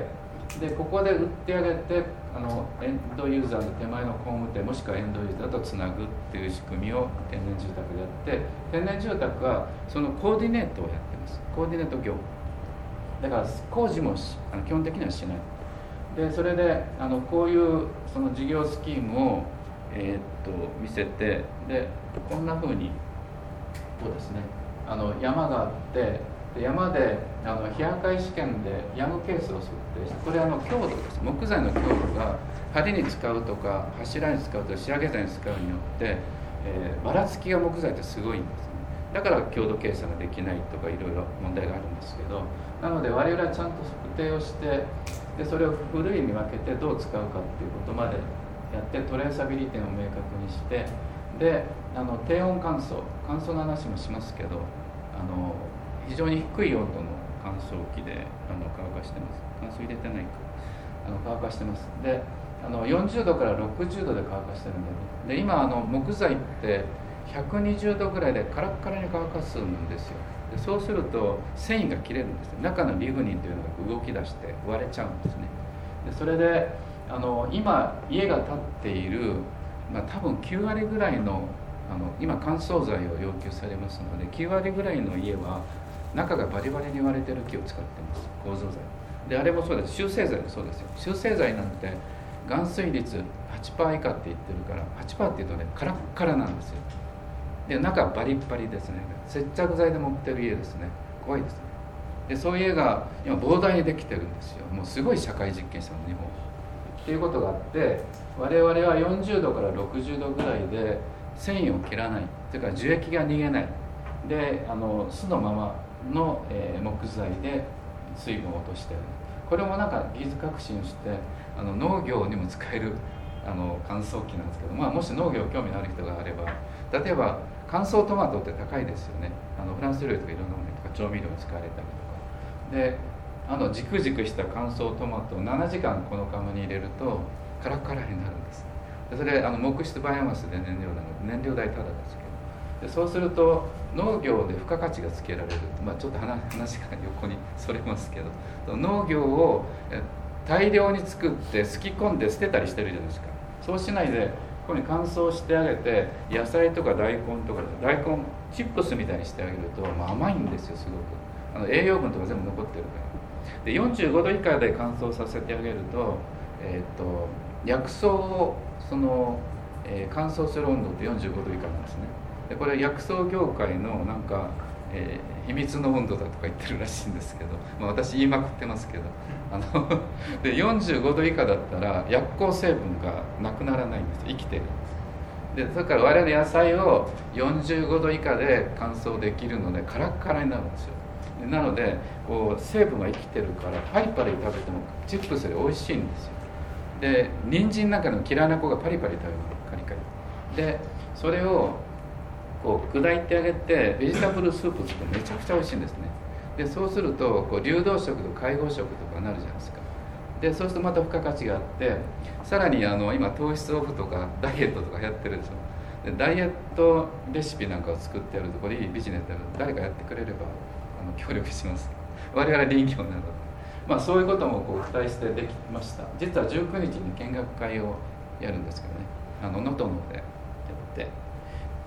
でここで売ってあげてあのエンドユーザーの手前の工務店もしくはエンドユーザーとつなぐっていう仕組みを天然住宅でやって、天然住宅はそのコーディネートをやってます。コーディネート業だから工事もしあの基本的にはしないで、それであのこういうその事業スキームを、えー、っと見せて、でこんな風にこうですね、あの山があって、で山であの非破壊試験でヤングケースを測定して、これあの強度です。木材の強度が梁に使うとか柱に使うとか仕上げ材に使うによって、えー、ばらつきが木材ってすごいんですね。だから強度計算ができないとかいろいろ問題があるんですけど、なので我々はちゃんと測定をして、でそれを古いに分けてどう使うかっていうことまでやって、トレーサビリティを明確にして、であの低温乾燥乾燥の話もしますけど、あの非常に低い温度の乾燥機であの乾かしてます。乾燥入れてないかあの乾かしてます。であのよんじゅうどからろくじゅうどで乾かしてるんで、で今あの木材ってひゃくにじゅうどぐらいでカラッカラに乾かすんですよ。でそうすると繊維が切れるんですよ。中のリグニンというのが動き出して割れちゃうんですね。でそれであの今家が建っている、まあ、多分きゅうわりぐらいのあの今乾燥剤を要求されますので、きゅうわりぐらいの家は中がバリバリに割れてる木を使ってます。構造材で、あれもそうです。集成剤もそうですよ。集成剤なんて含水率 はちパーセント 以下って言ってるから、 はちパーセント って言うとねカラッカラなんですよ。で中バリッバリですね。接着剤で持ってる家ですね。怖いですね。でそういう家が今膨大にできてるんですよ。もうすごい社会実験したの日本っていうことがあって、我々はよんじゅうどからろくじゅうどぐらいで繊維を切らない、それから樹液が逃げない、であの巣のままの、えー、木材で水分を落としてる。これもなんか技術革新をしてあの農業にも使えるあの乾燥機なんですけど、まあ、もし農業興味のある人があれば、例えば乾燥トマトって高いですよね。あのフランス料理とかいろんなものとか調味料に使われたりとかで、あのジクジクした乾燥トマトをななじかんこの釜に入れるとカラッカラになるんです。でそれあの木質バイオマスで燃料なので燃料代ただですけど、でそうすると農業で付加価値がつけられる、まあ、ちょっと話話が横にそれますけど、農業を大量に作ってすき込んで捨てたりしてるじゃないですか。そうしないでここに乾燥してあげて、野菜とか大根とか大根チップスみたいにしてあげると、まあ、甘いんですよ。すごくあの栄養分とか全部残ってるから。でよんじゅうごど以下で乾燥させてあげると、えー、と薬草をその、えー、乾燥する温度ってよんじゅうごど以下なんですね。でこれ薬草業界のなんか、えー、秘密の温度だとか言ってるらしいんですけど、まあ、私言いまくってますけど、あのでよんじゅうごど以下だったら薬効成分がなくならないんです。生きてるんです。でそれから我々野菜をよんじゅうごど以下で乾燥できるのでカラッカラになるんですよ。でなのでこう成分が生きてるからパリパリ食べてもチップスで美味しいんですよ。で人参なんかのキラナコがパリパリ食べます。カリカリでそれをこう砕いてあげてベジタブルスープ作るとめちゃくちゃ美味しいんですね。でそうするとこう流動食と介護食とかなるじゃないですか。でそうするとまた付加価値があって、さらにあの今糖質オフとかダイエットとかやってるでしょ。でダイエットレシピなんかを作ってやると、これいいビジネスで誰かやってくれればあの協力します。我々林業なので、まあ、そういうこともこう期待してできました。実はじゅうくにちに見学会をやるんですけどね、あの能登のでやって、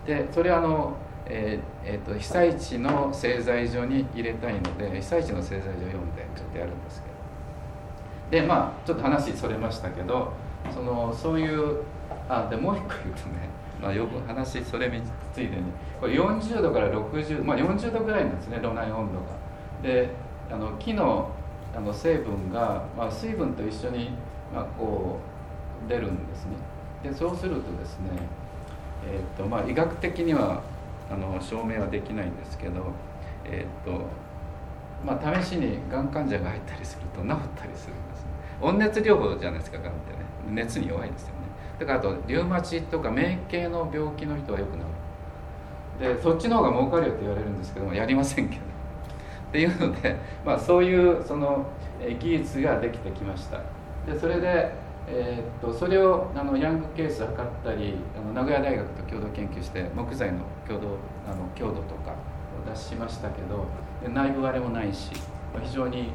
でそれはあの、えーえー、と被災地の製材所に入れたいので、被災地の製材所を読んでちょっとやるんですけど、でまあちょっと話それましたけど、そのそういうあでもう一個言うとね、まあ、よく話それについでにこれよんじゅうどからろくじゅう、まあ、よんじゅうどぐらいなんですね、炉内温度が。であの木のあの成分が、まあ、水分と一緒に、まあ、こう出るんですね。でそうするとですね、えーとまあ、医学的にはあの証明はできないんですけど、えーとまあ、試しにがん患者が入ったりすると治ったりするんですね。温熱療法じゃないですか、がんってね。熱に弱いですよね。だからあとリウマチとか免疫系の病気の人はよく治る。でそっちの方が儲かるよって言われるんですけども、やりませんけどっていうので、まあ、そういうその技術ができてきました。でそれで、えー、っとそれをあのヤングケース測ったり、あの名古屋大学と共同研究して木材の強度あの強度とかを出しましたけど、で内部割れもないし、非常に、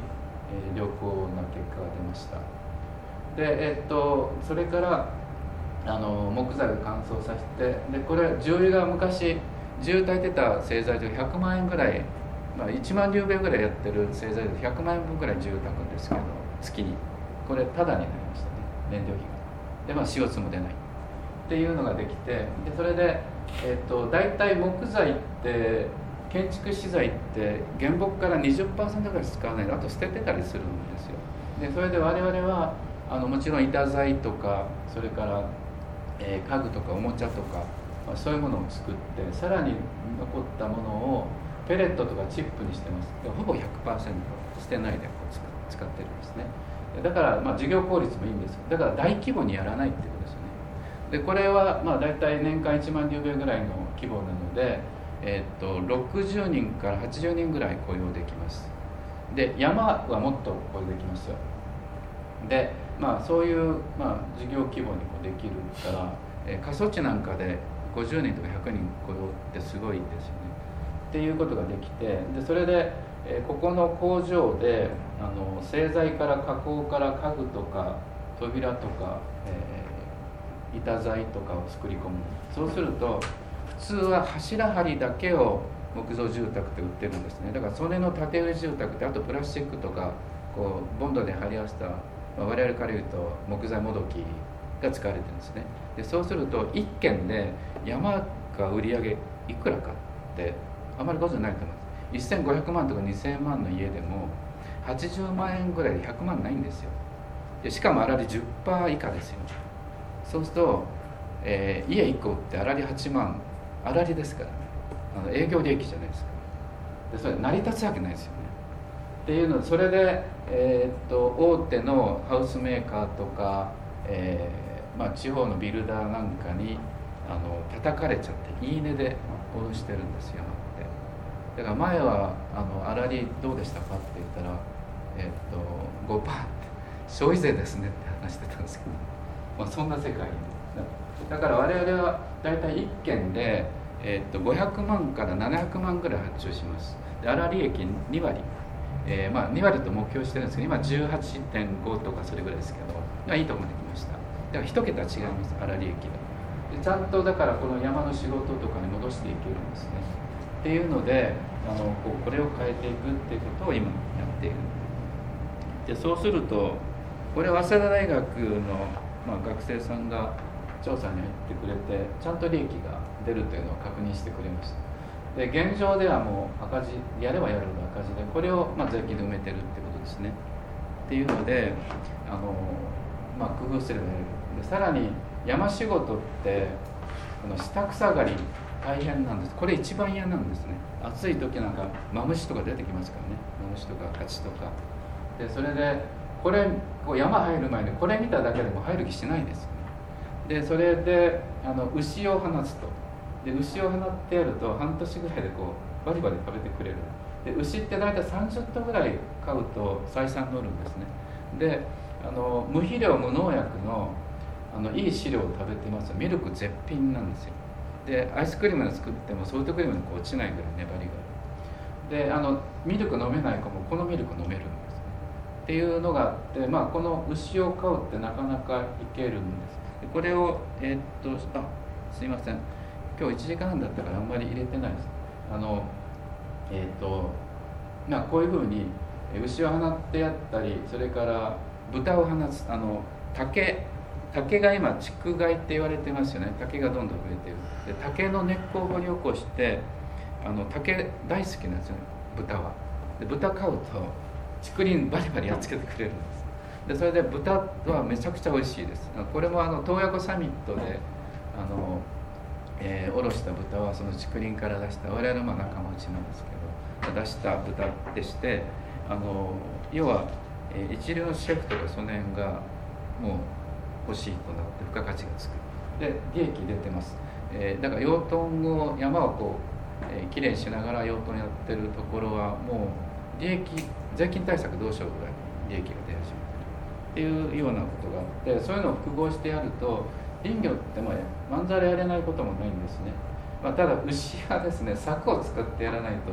えー、良好な結果が出ました。で、えっと、それからあの木材を乾燥させて、でこれ重油が昔重油炊いてた製材所ひゃくまんえんぐらい、まあ、いちまんリューベぐらいやってる製材所ひゃくまんえんぶんぐらい重油炊くんですけど、月にこれタダになりましたね、燃料費が。で、まあ、シーオーツー も出ないっていうのができて、でそれで、えっと、大体木材って建築資材って原木から にじゅっパーセント ぐらい使わないとあと捨ててたりするんですよ。でそれで我々はあのもちろん板材とか、それから、えー、家具とかおもちゃとか、まあ、そういうものを作って、さらに残ったものをペレットとかチップにしてます。でほぼ ひゃくパーセント 捨てないでこう使ってるんですね。だから、まあ、事業効率もいいんです。だから大規模にやらないっていうことですよね。でこれはまあ大体年間いちまんリューベぐらいの規模なので、えー、っとろくじゅうにんからはちじゅうにんぐらい雇用できます。で山はもっと雇用できますよ。でまあそういう、まあ、事業規模にこうできるから、えー、過疎地なんかでごじゅうにんとかひゃくにん雇用ってすごいですよね。っていうことができて、でそれで、えー、ここの工場であの製材から加工から家具とか扉とか、えー、板材とかを作り込む。そうすると普通は柱張りだけを木造住宅って売ってるんですね。だからそれの建て売り住宅ってあとプラスチックとかこうボンドで貼り合わせた、まあ、我々から言うと木材もどきが使われてるんですね。でそうするといっけんで山が売り上げいくらかってあまりご存じないと思います。せんごひゃくまんとかにせんまんの家でもはちじゅうまんえんぐらいでひゃくまんないんですよ。でしかも粗利 じゅっパーセント 以下ですよ。そうすると、えー、家いっこ売って粗利はちまん、粗利ですからね、あの営業利益じゃないですか。でそれ成り立つわけないですよね。っていうのそれで、えー、っと大手のハウスメーカーとか、えーまあ、地方のビルダーなんかにあの叩かれちゃっていいねで脅してるんですよ。だから前はあの粗利どうでしたかって言ったら、えー、っと ごパーセント って消費税ですねって話してたんですけど、まあ、そんな世界だから我々は大体いっけんで、えー、っとごひゃくまんからななひゃくまんぐらい発注します。で粗利益にわり、えーまあ、にわりと目標してるんですけど今 じゅうはちてんご とかそれぐらいですけど、いいところまで来ました。だから一桁違います粗利益が。でちゃんとだからこの山の仕事とかに戻していけるんですね。っていうのであのこうこれを変えていくっていうことを今やっている。でそうするとこれは早稲田大学の、まあ、学生さんが調査に入ってくれてちゃんと利益が出るというのを確認してくれました。で現状ではもう赤字やればやるほど赤字でこれをまあ税金で埋めてるってことですね。っていうのであの、まあ、工夫すればやれる。でさらに山仕事ってあの下草刈り大変なんです。これ一番嫌なんですね。暑い時なんかマムシとか出てきますからね。マムシとかハチとかでそれでこれこう山入る前にこれ見ただけでも入る気しないですよね。でそれであの牛を放つとで牛を放ってやると半年ぐらいでこうバリバリ食べてくれる。で牛って大体さんじゅっとうぐらい飼うと採算乗るんですね。であの無肥料無農薬のあのいい飼料を食べてます。ミルク絶品なんですよ。でアイスクリームを作ってもソフトクリームにこう落ちないぐらい粘りがある。であのミルク飲めない子もこのミルク飲めるんですね。っていうのがあって、まあ、この牛を飼うってなかなかいけるんです。でこれをえー、っとあすいません今日いちじかんはんだったからあんまり入れてないです。あのえー、っとまあこういうふうに牛を放ってやったりそれから豚を放つあの竹竹が今竹害って言われてますよね。竹がどんどん増えてる。で竹の根っこを掘り起こしてあの竹大好きなんですよね豚は。で豚飼うと竹林バリバリやっつけてくれるんです。でそれで豚はめちゃくちゃ美味しいです。これもあの洞爺湖サミットであの、えー、おろした豚はその竹林から出した我々のまあ仲間内なんですけど出した豚でしてあの要は、えー、一流のシェフとかその辺がもう欲しいとなって付加価値がつく。で利益出てます、えー、だから養豚を山をこう、えー、きれいにしながら養豚やってるところはもう利益税金対策どうしようぐらい利益が出始めてるっていうようなことがあってそういうのを複合してやると林業ってまあまんざらやれないこともないんですね、まあ、ただ牛はですね柵を使ってやらないと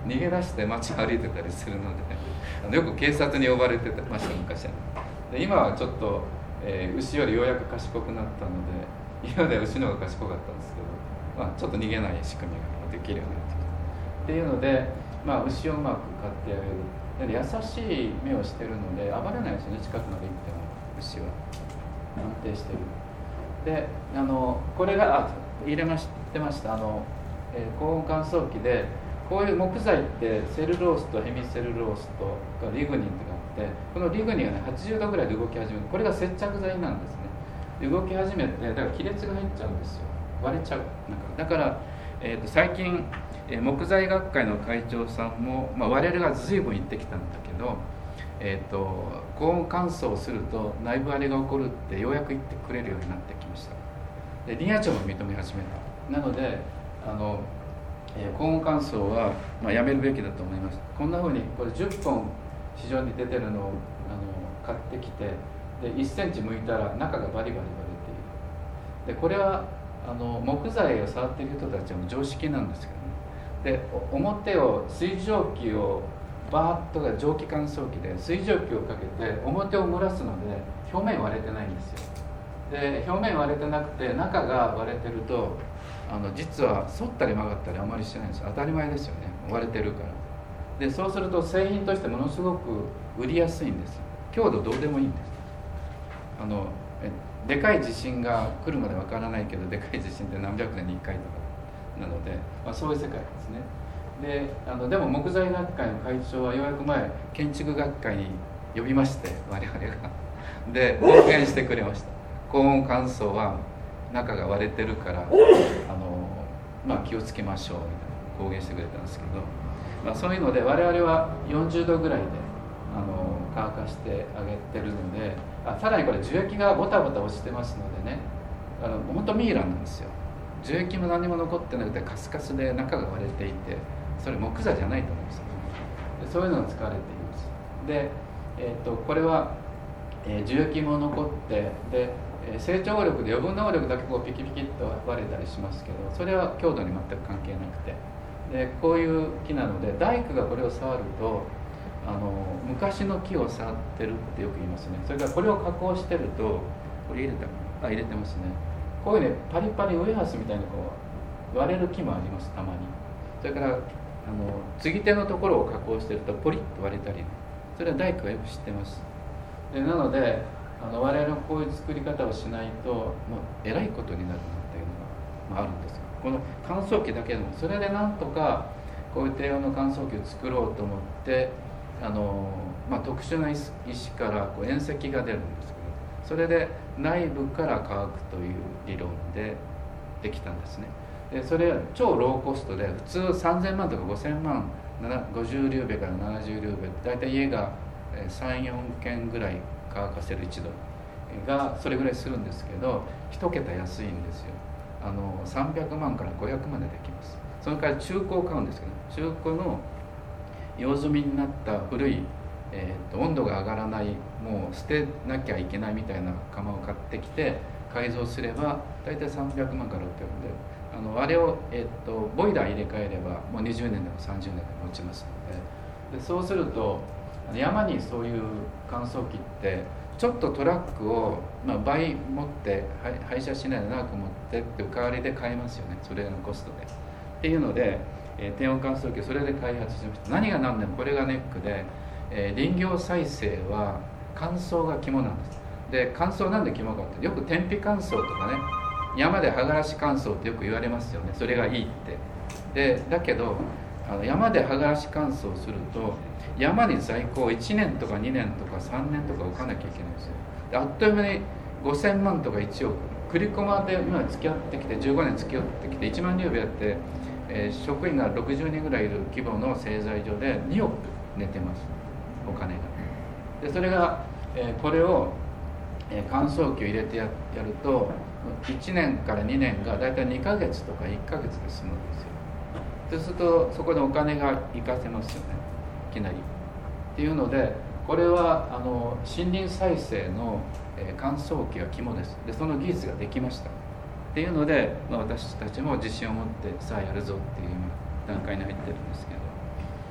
逃げ出して街を歩いてたりするのであのよく警察に呼ばれてました昔は。で今はちょっと、えー、牛よりようやく賢くなったので今までは牛の方が賢かったんですけど、まあ、ちょっと逃げない仕組みができるようになってきたっていうので、まあ、牛をうまく飼ってあげる。で優しい目をしてるので暴れないですよね。近くまで行っても牛は安定してる。であのこれがあ入れましてましたあの、えー、高温乾燥機でこういう木材ってセルロースとヘミセルロースとリグニンってがあって、このリグニンがねはちじゅうどぐらいで動き始める。これが接着剤なんですね。動き始めてだから亀裂が入っちゃうんですよ。割れちゃう。なんかだから、えー、と最近、えー、木材学会の会長さんも、まあ、我々が随分言ってきたんだけど、えー、と高温乾燥をすると内部荒れが起こるってようやく言ってくれるようになってきました。で林野庁も認め始めた。なのであの、えー、高温乾燥は、まあ、やめるべきだと思います。こんなふうにこれじゅっぽん市場に出てるのをあの買ってきてでいっセンチ剥いたら中がバリバリ割れている。でこれはあの木材を触っている人たちも常識なんですけどね。で表を水蒸気をバーッとが蒸気乾燥機で水蒸気をかけて表を蒸らすので表面割れてないんですよ。で表面割れてなくて中が割れてるとあの実は反ったり曲がったりあまりしないんです。当たり前ですよね。割れてるから。でそうすると製品としてものすごく売りやすいんです。強度どうでもいいんです。あのでかい地震が来るまでわからないけどでかい地震って何百年にいっかいとかなので、まあ、そういう世界ですね。であのでも木材学会の会長はようやく前建築学会に呼びまして我々がで公言してくれました。高温乾燥は中が割れてるからあの、まあ、気をつけましょうみたいな公言してくれたんですけど、まあ、そういうので我々はよんじゅうどぐらいであの乾かしてあげてるので、あさらにこれ樹液がボタボタ落ちてますのでね、あの本当ミイラなんですよ。樹液も何も残ってなくてカスカスで中が割れていて、それ木材じゃないと思うんですよ。でそういうのが使われています。で、えー、とこれは、えー、樹液も残ってで成長力で余分な能力だけこうピキピキっと割れたりしますけど、それは強度に全く関係なくて、でこういう木なので大工がこれを触るとあの昔の木を触ってるってよく言いますね。それからこれを加工してるとこれ入れたあ入れてますね。こういうねパリパリウエハースみたいにこう割れる木もあります、たまに。それからあの継ぎ手のところを加工してるとポリッと割れたり、それは大工がよく知ってます。でなのであの我々のこういう作り方をしないともうえらいことになるなっていうのが、まあ、あるんですよ。この乾燥機だけでもそれでなんとかこういう低温の乾燥機を作ろうと思ってあの、まあ、特殊な石からこう遠赤が出るんですけど、それで内部から乾くという理論でできたんですね。でそれは超ローコストで普通さんぜんまんとかごせんまんごじゅうリューベからななじゅうリューベ、大体家がさん、よんけんぐらい乾かせるいちドルがそれぐらいするんですけど、一桁安いんですよ。あのさんびゃくまんからごひゃくまんでできます。それから中古を買うんですけど、中古の用済みになった古い、えー、と温度が上がらないもう捨てなきゃいけないみたいな窯を買ってきて改造すれば大体さんびゃくまんからろっぴゃくまんで、あのあれを、えー、とボイラー入れ替えればもうにじゅうねんでもさんじゅうねんでも持ちますので、でそうすると山にそういう乾燥機ってちょっとトラックを、まあ、倍持って廃車しないで長く持ってっていう代わりで買えますよね、それのコストでっていうので、えー、低温乾燥機をそれで開発しました。何が何でもこれがネックで、えー、林業再生は乾燥が肝なんです。で乾燥なんで肝かってよく天日乾燥とかね、山で葉がらし乾燥ってよく言われますよね。それがいいって。でだけどあの山で葉がらし乾燥すると山に在庫をいちねんとかにねんとかさんねんとか置かなきゃいけないんですよ。であっという間にごせんまんとかいちおく、クリコマで今付き合ってきてじゅうごねん付き合ってきていちまんリューベやって、えー、職員がろくじゅうにんぐらいいる規模の製材所でにおく寝てます、お金が。でそれが、えー、これを、えー、乾燥機を入れて や, やるといちねんからにねんがだいたいにかげつとかいっかげつで済むんですよ。そうするとそこでお金が活かせますよね、いきなりっていうので、これはあの森林再生の、えー、乾燥機が肝です。でその技術ができましたっていうので、まあ、私たちも自信を持ってさあやるぞっていう今段階に入ってるんですけど、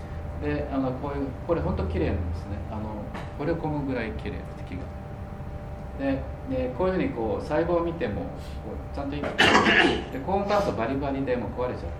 であのこういうこれ本当綺麗なんですね。あのこれ込むぐらい綺麗です木が。ででこういうふうにこう細胞を見てもこうちゃんと生きてる。で高温乾燥バリバリでもう壊れちゃうんです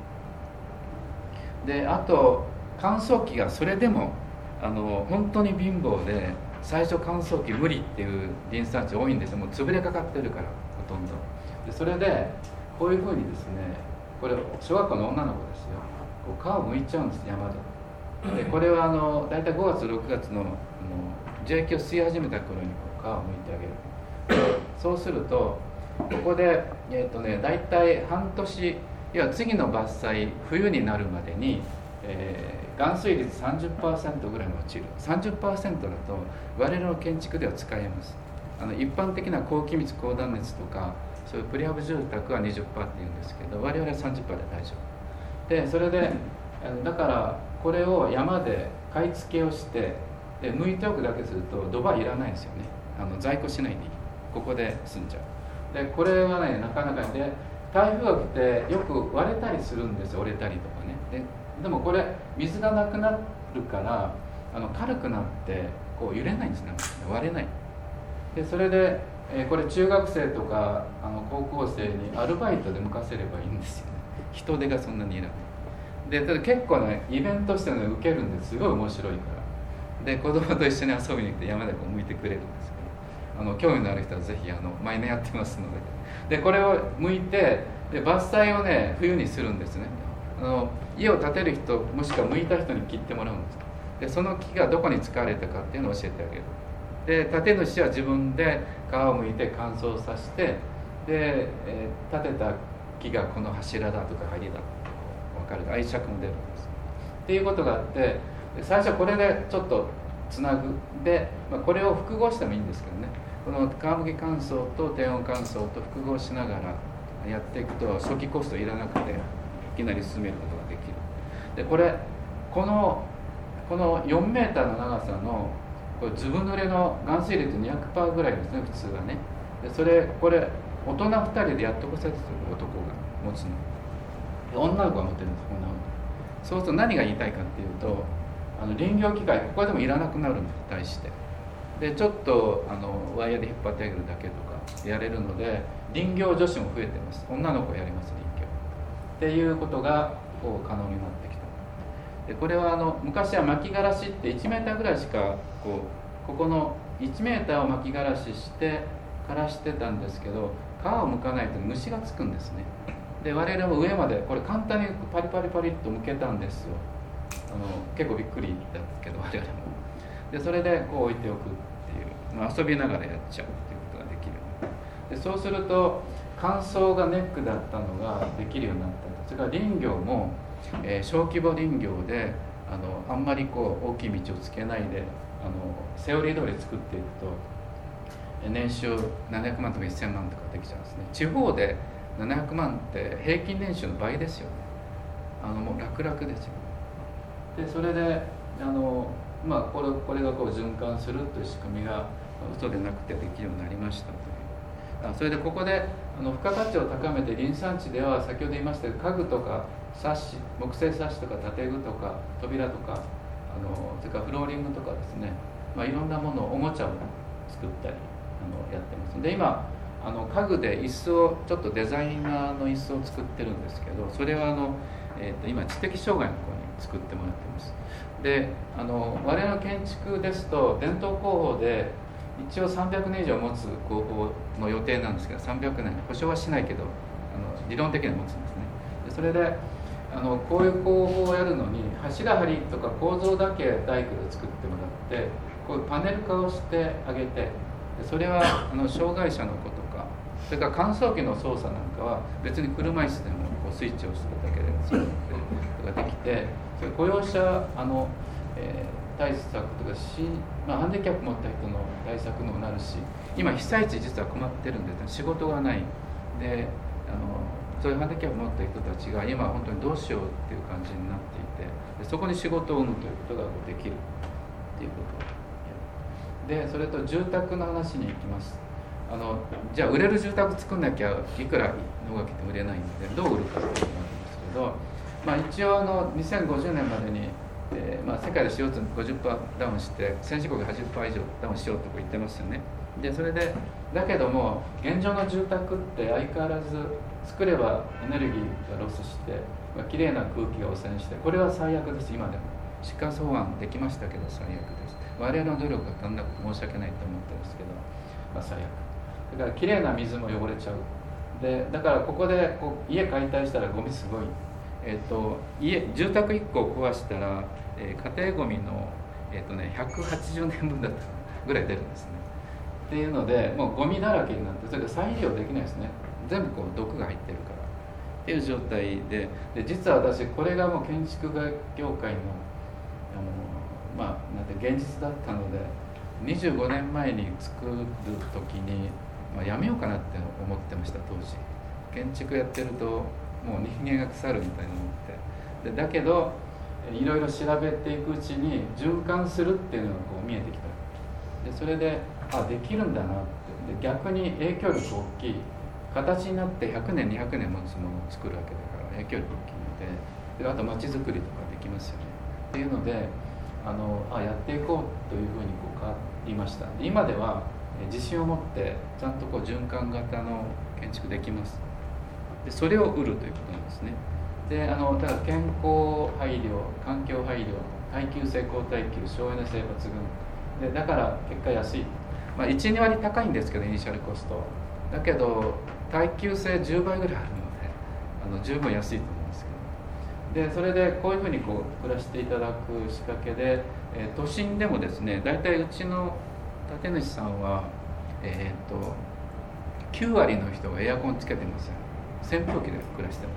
ね。であと乾燥機がそれでもあの本当に貧乏で最初乾燥機無理っていう林産地多いんですよ。もう潰れかかってるからほとんど。でそれでこういうふうにですね、これ小学校の女の子ですよ、こう皮を剥いちゃうんです山で。でこれはあの大体ごがつろくがつのあの樹液を吸い始めた頃にこう皮を剥いてあげる。でそうするとここで、えーとね、大体半年、要は次の伐採冬になるまでに、えー、含水率 さんじゅっパーセント ぐらいに落ちる。 さんじゅっパーセント だと我々の建築では使えます。あの一般的な高気密高断熱とかそういうプレハブ住宅は にじゅっパーセント っていうんですけど、我々は さんじゅっパーセント で大丈夫で、それでだからこれを山で買い付けをしてで剥いておくだけするとドバいらないんですよね。あの在庫しないでいい、ここで済んじゃう。でこれはねなかなかで台風が来てよく割れたりするんですよ、折れたりとかね。ででもこれ水がなくなるからあの軽くなってこう揺れないんですね、割れない。でそれで、えー、これ中学生とかあの高校生にアルバイトで向かせればいいんですよね。人手がそんなにいらない。でただ結構ねイベントとしてね受けるんですごい面白いから。で子供と一緒に遊びに来て山でこう剥いてくれるんですけど、あの興味のある人はぜひあの毎年やってますので。でこれを剥いてで伐採をね冬にするんですね。あの家を建てる人もしくは剥いた人に切ってもらうんです。でその木がどこに使われたかっていうのを教えてあげる。で建主は自分で皮を剥いて乾燥させてで、えー、建てた木がこの柱だとか梁だとか分かる愛着も出るんです。っていうことがあって最初これでちょっとつなぐで、まあ、これを複合してもいいんですけどね、この皮むき乾燥と低温乾燥と複合しながらやっていくと初期コストいらなくていきなり進めることができる。でこれこのこのよんメーターの長さのこれずぶ濡れの含水率 にひゃくパーセント ぐらいですね普通はね。でそれこれ大人ふたりでやっとこせって男が持つの。女の子が持ってるんです女の子。そうすると何が言いたいかっていうとあの林業機械ここでもいらなくなるんです対して。でちょっとあのワイヤーで引っ張ってあげるだけとかやれるので林業女子も増えてます。女の子やります林業っていうことがこう可能になってきた。でこれはあの昔は巻きがらしっていちメーターぐらいしかこうここのいちメーターを巻きがらしして枯らしてたんですけど皮を剥かないと虫がつくんですね。で我々も上までこれ簡単にパリパリパリっと剥けたんですよ。あの結構びっくりだけど我々も。でそれでこう置いておくっていう、まあ、遊びながらやっちゃうっていうことができる。でそうすると乾燥がネックだったのができるようになった。それから林業も、えー、小規模林業であのあんまりこう大きい道をつけないであのセオリー通り作っていくと年収ななひゃくまんとかせんまんとかできちゃうんですね。地方でななひゃくまんって平均年収の倍ですよね。あのもう楽々ですよ。でそれであの、まあ、これこれがこう循環するという仕組みが嘘でなくてできるようになりましたという。あそれでここであの付加価値を高めて林産地では先ほど言いました家具とかサッシ木製サッシとか建具とか扉とかあのそれからフローリングとかですね、まあ、いろんなものおもちゃを作ったりあのやってますで今あの家具で椅子をちょっとデザイナーの椅子を作ってるんですけどそれはあの、えー、と今知的障害の子に作ってもらってます。であの我々の建築ですと伝統工法で一応さんびゃくねん以上持つ工法の予定なんですけどさんびゃくねん保証はしないけどあの理論的には持つんですね。でそれであのこういう工法をやるのに柱張りとか構造だけ大工で作ってもらってこういうパネル化をしてあげてそれはあの障害者の子とかそれから乾燥機の操作なんかは別に車椅子でもこうスイッチをするだけで操作ができてそれ雇用者あの、えー、対策とかし、まあ、ハンディキャップ持った人の対策にもなるし今被災地実は困ってるんです仕事がないであのそういうハンディキャップ持った人たちが今本当にどうしようっていう感じになっていてでそこに仕事を生むということができるっていうことでそれと住宅の話に行きます。あのじゃあ売れる住宅作んなきゃいくら能垣って売れないのでどう売るかっていうのがあるんですけど、まあ、一応あのにせんごじゅうねんまでにえーまあ、世界で シーオーツー ごじゅっパーセント ダウンして先進国 はちじゅっパーセント 以上ダウンしようとか言ってますよね。でそれでだけども現状の住宅って相変わらず作ればエネルギーがロスして、まあ、きれいな空気が汚染して、これは最悪です。今でも疾患草案できましたけど最悪です。我々の努力が足んなくて申し訳ないと思ってるんですけど、まあ、最悪だからきれいな水も汚れちゃう。でだからここでこう家解体したらゴミすごい、えー、と家住宅いっこを壊したら、えー、家庭ゴミの、えーとね、ひゃくはちじゅうねんぶんだったぐらい出るんですね。っていうのでもうゴミだらけになって、それで再利用できないですね。全部こう毒が入ってるからっていう状態で、で実は私これがもう建築業界のあのまあなんて現実だったので、にじゅうごねんまえに作る時に、まあ、やめようかなって思ってました。当時建築やってるともう人間が腐るみたいな思って、でだけどいろいろ調べていくうちに循環するっていうのがこう見えてきた。でそれであできるんだなって、で逆に影響力大きい形になってひゃくねんにひゃくねん持つものを作るわけだから影響力大きいので、であと街づくりとかできますよねっていうので、あのあやっていこうというふうにこう変わりました。で今では自信を持ってちゃんとこう循環型の建築できます。でそれを売るということなんですね。であのただ健康配慮、環境配慮、耐久性、高耐久、省エネ性抜群で、だから結果安い、まあ、いち、にわり高いんですけどイニシャルコストだけど耐久性じゅうばいぐらいあるのであの十分安いと思うんですけど、でそれでこういうふうにこう暮らしていただく仕掛けで、えー、都心でもですね、大体うちの建主さんは、えー、ときゅうわりの人がエアコンつけてますよ。扇風機で暮らしてます。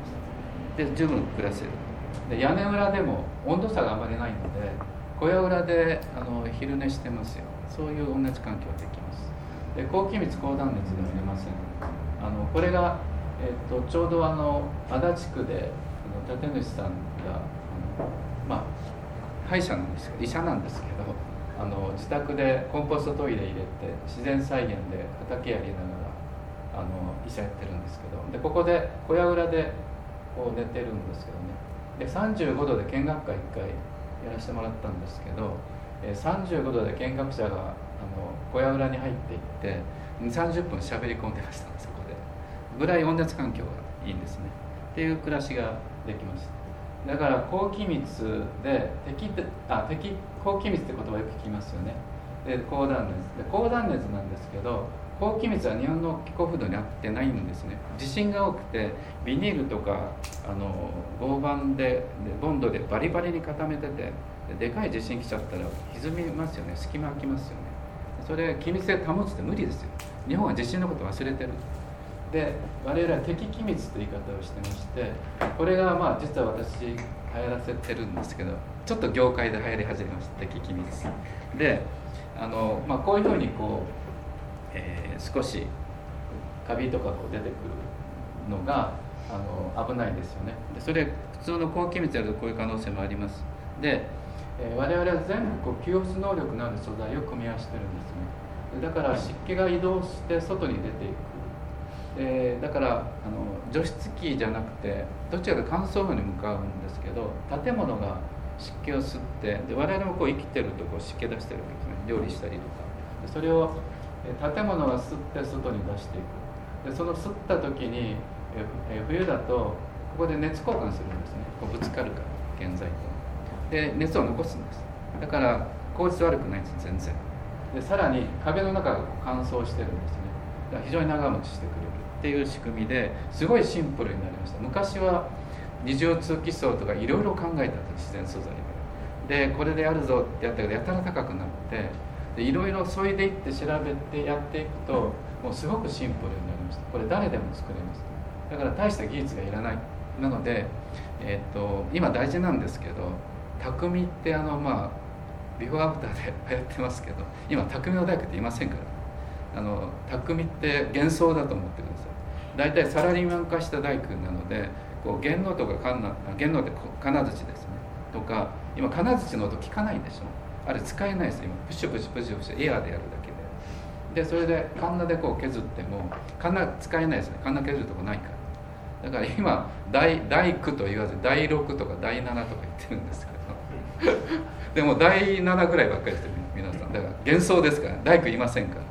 で十分暮らせる。で屋根裏でも温度差があまりないので小屋裏であの昼寝してますよ。そういう同じ環境ができます。で高気密高断熱ではありません。あのこれが、えー、とちょうどあの足立区であの建主さんがあの、まあ、歯医者なんですけど医者なんですけどあの自宅でコンポストトイレ入れて自然菜園で畑やりながらあの医者やってるんですけど、でここで小屋裏でこう寝てるんですけどね、でさんじゅうごどで見学会いっかいやらせてもらったんですけど、えさんじゅうごどで見学者があの小屋裏に入っていってさんじゅっぷん喋り込んでました。そこでぐらい温熱環境がいいんですねっていう暮らしができます。だから高気密で適あ適高気密って言葉をよく聞きますよね。で高断熱で高断熱なんですけど、高気密は日本の気候風土に合ってないんですね。地震が多くてビニールとかあの合板ででボンドでバリバリに固めてて、ででかい地震来ちゃったら歪みますよね。隙間空きますよね。それ気密性保つって無理ですよ。日本は地震のこと忘れてる。で我々は適気密という言い方をしてまして、これがまあ実は私流行らせてるんですけど、ちょっと業界で流行り始めました。適気密であの、まあ、こういうふうにこう、えー、少しカビとかこう出てくるのがあの危ないですよね。でそれ普通の高気密やるとこういう可能性もあります。で、えー、我々は全部こう吸湿能力のある素材を組み合わせてるんですね。だから湿気が移動して外に出ていく。えー、だからあの除湿機じゃなくてどちらかと乾燥に向かうんですけど、建物が湿気を吸って、で我々もこう生きてるとこう湿気出してるわけですね。料理したりとかでそれを建物が吸って外に出していく。でその吸った時にえ冬だとここで熱交換するんですね。こうぶつかるから現在とで熱を残すんです。だから効率悪くないんです全然。でさらに壁の中が乾燥してるんですね。だから非常に長持ちしてくれるっていう仕組みですごいシンプルになりました。昔は二重通気層とかいろいろ考えたと、自然素材ででこれでやるぞってやったけどやたら高くなっていろいろそいでいって調べてやっていくともうすごくシンプルになりました。これ誰でも作れます。だから大した技術がいらない。なので、えー、と今大事なんですけど、匠ってあのまあビフォーアフターで流行ってますけど、今匠の大工っていませんから、あの匠って幻想だと思ってください。大体サラリーマン化した大工なので、こう弦の音がかんな弦の音って金槌ですねとか、今金槌の音聞かないでしょ。あれ使えないですよ今。プシュプシュプシュプシュエアーでやるだけで。でそれでカンナでこう削ってもカンナ使えないですね。カンナ削るとこないから。だから今大大工と言わずだいろくとかだいななとか言ってるんですけど、 でもだいななぐらいばっかりですよ皆さん。だから幻想ですから、大工いませんから。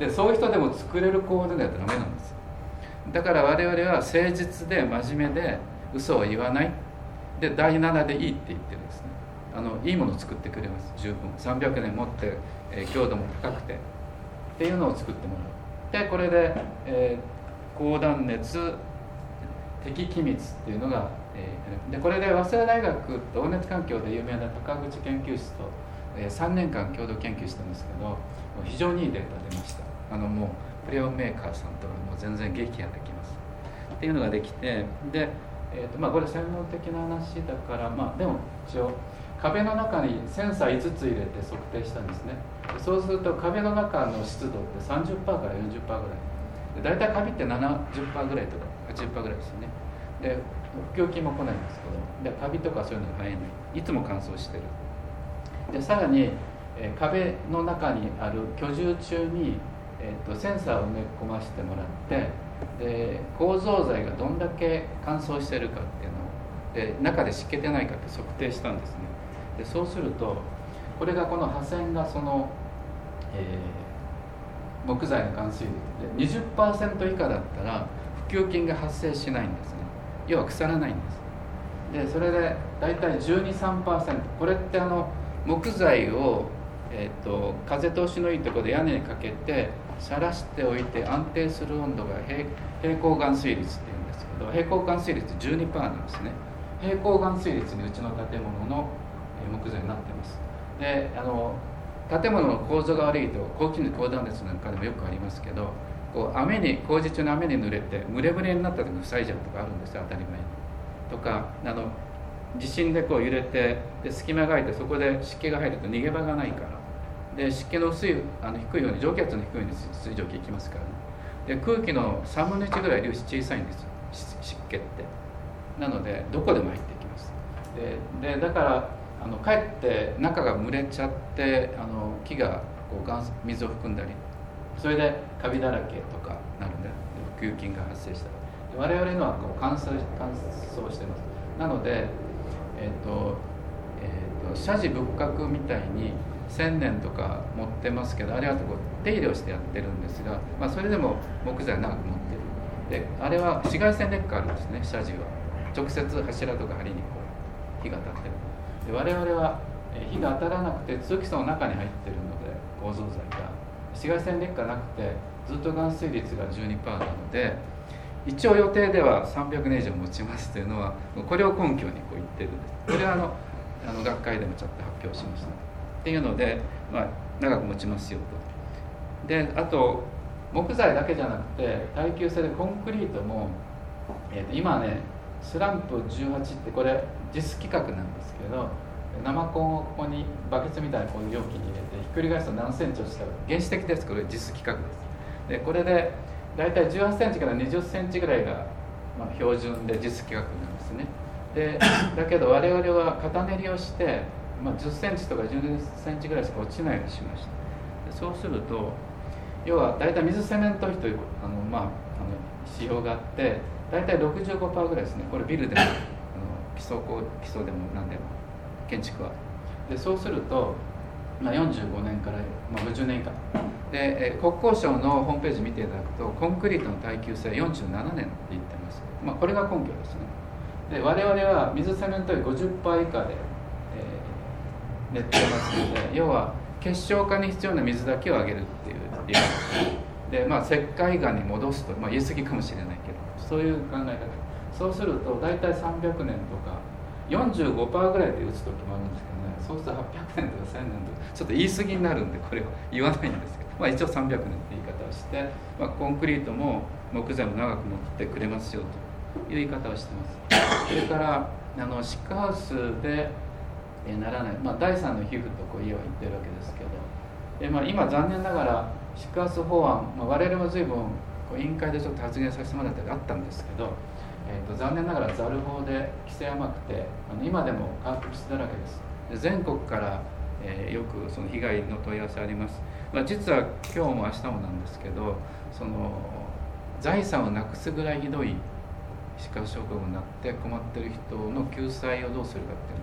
でそういう人でも作れるコードではダメなんです。だから我々は誠実で真面目で嘘を言わないでだいななでいいって言ってるんですね。あのいいものを作ってくれます。十分さんびゃくねん持って、えー、強度も高くてっていうのを作ってもらう。でこれで、えー、高断熱適気密っていうのが、えー、でこれで早稲田大学と温熱環境で有名な高口研究室と、えー、さんねんかん共同研究してますけど、非常にいいデータ出ました。あのもうプレオンメーカーさんとはもう全然撃破できますっていうのができて、で、えーとまあ、これ専門的な話だから、まあ、でも一応壁の中にセンサーいつつ入れて測定したんですね。そうすると壁の中の湿度って さんじゅっパーセント から よんじゅっパーセント ぐらいで、大体カビって ななじゅっパーセント ぐらいとか はちじゅっパーセント ぐらいですよね。で不況菌も来ないんですけど、でカビとかそういうのが生えない、いつも乾燥してる。でさらに、えー、壁の中にある居住中に、えー、とセンサーを埋め込ませてもらって、で構造材がどんだけ乾燥してるかっていうのを、で中で湿気てないかって測定したんですね。でそうするとこれがこの破線がその、えー、木材の含水率で にじゅっパーセント 以下だったら不給菌が発生しないんですね。要は腐らないんです。でそれで大体 じゅうに、さんパーセント、 これってあの木材を、えー、と風通しのいいところで屋根にかけてさらしておいて安定する温度が 平, 平行含水率っていうんですけど、平行含水率 じゅうにパーセント なんですね。平行含水率にうちの建物の木材になってます。であの建物の構造が悪いと高気熱高断熱なんかでもよくありますけど、こう雨に工事中の雨に濡れて蒸れ蒸れになった時に塞いじゃうとかあるんですよ、当たり前に。とかあの地震でこう揺れてで隙間が空いてそこで湿気が入ると逃げ場がないから、で湿気の薄いあの低いように蒸気圧の低いように水蒸気いきますからね。で空気のさんぶんのいちぐらい粒子小さいんですよ、湿気って。なのでどこでも入っていきます。ででだからあのかえって中が蒸れちゃってあの木がこう水を含んだり、それでカビだらけとかなるんで不給菌が発生したり、我々のはこう乾燥乾燥してます。なので、えーとえーと、社寺仏閣みたいに千年とか持ってますけど、あれはこう手入れをしてやってるんですが、まあ、それでも木材長く持ってる。であれは紫外線劣化あるんですね。社寺は直接柱とか梁にこう火が当たってる。で我々は火が当たらなくて通気層の中に入ってるので構造材が紫外線劣化なくてずっと含水率が じゅうにパーセント なので、一応予定ではさんびゃくねん以上持ちますというのはこれを根拠にこう言ってるんです。これはあのあの学会でもちょっと発表しましたっていうので、まあ、長く持ちますよと。であと木材だけじゃなくて耐久性でコンクリートも、えー、と今ねスランプじゅうはちってこれ実規格なんですけど、生コンをここにバケツみたいなこういう容器に入れてひっくり返すと何センチ落ちたら原始的です。これ実規格です。でこれでだいたいじゅうはちセンチからにじゅっセンチぐらいが、まあ、標準で実規格なんですね。でだけど我々は型練りをして、まあ、じゅっセンチとかじゅうセンチぐらいしか落ちないようにしました。でそうすると要はだいたい水セメント比というあの、まあ、あの指標があってだいたい ろくじゅうごパーセント ぐらいですね。これビルでもあの基礎工基礎でも何でも建築は。でそうすると、まあ、よんじゅうごねんから、まあ、ごじゅうねん以下で、え国交省のホームページ見ていただくとコンクリートの耐久性よんじゅうななねんって言ってます、まあ、これが根拠ですね。で我々は水セメントより ごじゅっパーセント 以下で、えー、練ってますので、要は結晶化に必要な水だけを上げるっていう理由で、まあ、石灰岩に戻すと、まあ、言い過ぎかもしれないけどそういう考え方。そうすると大体さんびゃくねんとか よんじゅうごパーセント ぐらいで打つ時もあるんですけどね。そうするとはっぴゃくねんとかせんねんとかちょっと言い過ぎになるんでこれを言わないんですけど、まあ、一応さんびゃくねんって言い方をして、まあ、コンクリートも木材も長く持ってくれますよという言い方をしてます。それからあのシックハウスでえならない、まあ、だいさんの皮膚とこう家は言ってるわけですけど、で、まあ、今残念ながらシックハウス法案、まあ、我々も随分委員会でちょっと発言させてもらったりあったんですけど、えー、と残念ながらザル法で規制甘くてあの今でも化学物質だらけです。で全国から、えー、よくその被害の問い合わせあります。まあ、実は今日も明日もなんですけど、その財産をなくすぐらいひどいシックハウス症候群になって困ってる人の救済をどうするかっていうのをち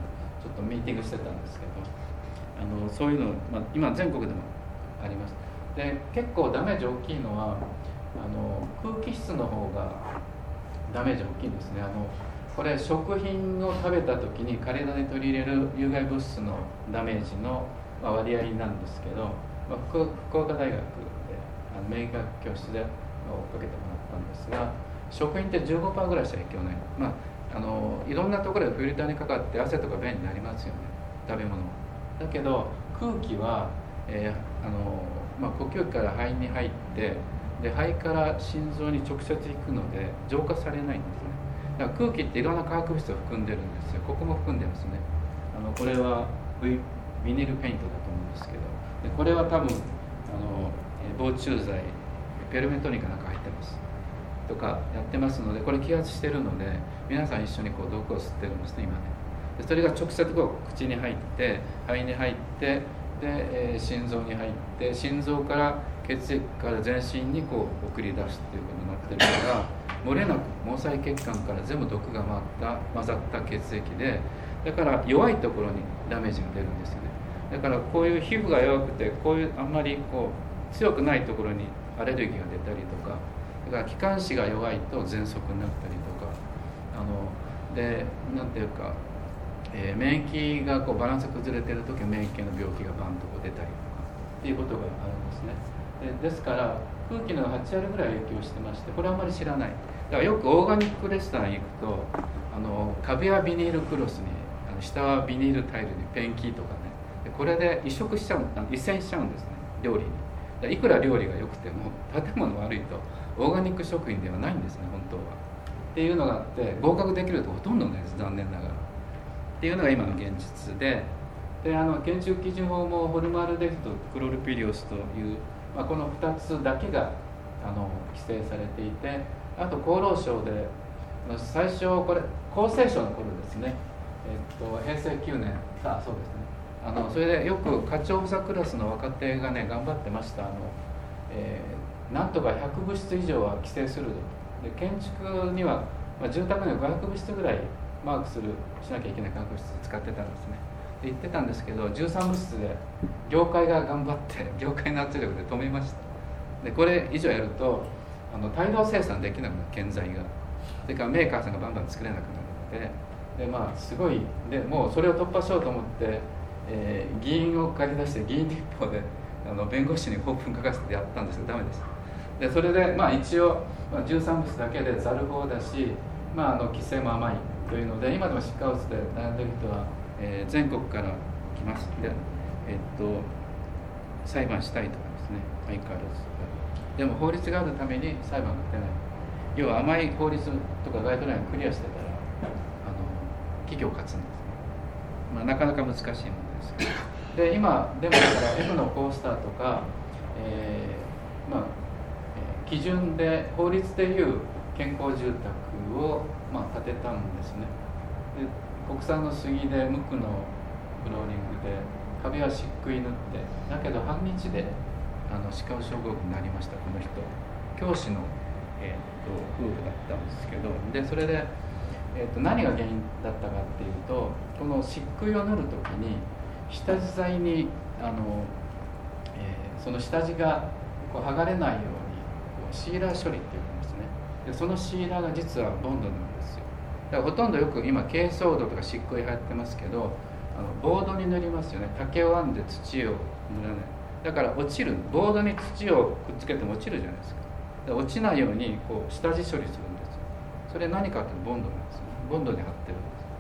ちょっとミーティングしてたんですけど、あのそういうの、まあ、今全国でもあります。で結構ダメージ大きいのはあの空気質の方がダメージ大きいんですね。あのこれ食品を食べた時に体に取り入れる有害物質のダメージの割合なんですけど、まあ、福, 福岡大学であの免疫学教室でをかけてもらったんですが、食品って じゅうごパーセント ぐらいしか影響ない、まあ、あのいろんなところでフィルターにかかって汗とか便になりますよね、食べ物は。だけど空気は、えーあのまあ、呼吸器から肺に入ってで肺から心臓に直接行くので浄化されないんですね。だから空気っていろんな化学物質を含んでるんですよ。ここも含んでますね。あのこれはビニールペイントだと思うんですけど、でこれは多分あの防虫剤ペルメトニンかなんか入ってますとかやってますので、これ気圧してるので皆さん一緒にこう毒を吸ってるんですね今ね。でそれが直接こう口に入って肺に入ってで、えー、心臓に入って心臓から血液から全身にこう送り出すっていうことになってるから、漏れなく毛細血管から全部毒が回った混ざった血液で、だから弱いところにダメージが出るんですよね。だからこういう皮膚が弱くてこういうあんまりこう強くないところにアレルギーが出たりとか、だから気管支が弱いと喘息になったりとか、あのでなんていうか、えー、免疫がこうバランス崩れてる時は免疫系の病気がバンとこう出たりとかっていうことがあるんですね。で, ですから空気のはち割ぐらい影響してまして、これはあまり知らない。だからよくオーガニックレストラン行くとあの壁はビニールクロスにあの下はビニールタイルにペンキとかね、でこれで移植しちゃう移遷しちゃうんですね、料理に。いくら料理が良くても建物悪いとオーガニック食品ではないんですね本当は。っていうのがあって合格できるとほとんどないです、残念ながら。っていうのが今の現実で、であの建築基準法もホルマルデヒドとクロルピリオスという、まあ、このふたつだけがあの規定されていて、あと厚労省で最初これ厚生省の頃ですね、えっと、へいせいきゅうねんあそうですねあのそれでよく課長補佐クラスの若手がね頑張ってました。あの、えー、なんとかひゃくぶしつ以上は規制するで、建築には、まあ、住宅にはごひゃくぶしつぐらいマークするしなきゃいけない化学物質使ってたんですね。で言ってたんですけどじゅうさんぶしつで業界が頑張って業界の圧力で止めました。でこれ以上やるとあの大量生産できなくなる、建材が。それからメーカーさんがバンバン作れなくなるので、でまあすごいでもうそれを突破しようと思って、えー、議員を借り出して議員立法であの弁護士に法文書かせてやったんですけどダメです。でそれでまあ一応、まあ、じゅうさんぶしつだけでざる法だし、まあ、あの規制も甘いというので今でも疾患うつで悩んでいる人は、えー、全国から来ますで、えー、っと裁判したいとかですね、相変わらず。でも法律があるために裁判が出ない。要は甘い法律とかガイドラインをクリアしてたらあの企業勝つんですね。まあ、なかなか難しいものですけど。で今でもだから F のコースターとか、えーまあえー、基準で法律でいう健康住宅を、まあ、建てたんですね。で国産の杉で無垢のフローリングで壁は漆喰塗って、だけど半日であの歯科症候群になりました。この人教師の、えー、と夫婦だったんですけど、でそれで、えー、と何が原因だったかっていうと、この漆喰を塗るときに下地材にあの、えー、その下地がこう剥がれないようにこうシーラー処理っていうんですね。でそのシーラーが実はボンドなんですよ。だからほとんどよく今珪藻土とか漆喰流行ってますけど、あのボードに塗りますよね。竹を編んで土を塗らない。だから落ちる、ボードに土をくっつけても落ちるじゃないですか。で落ちないようにこう下地処理するんですよ。それ何かっていうとボンドなんですよ。ボンドに貼ってるんです。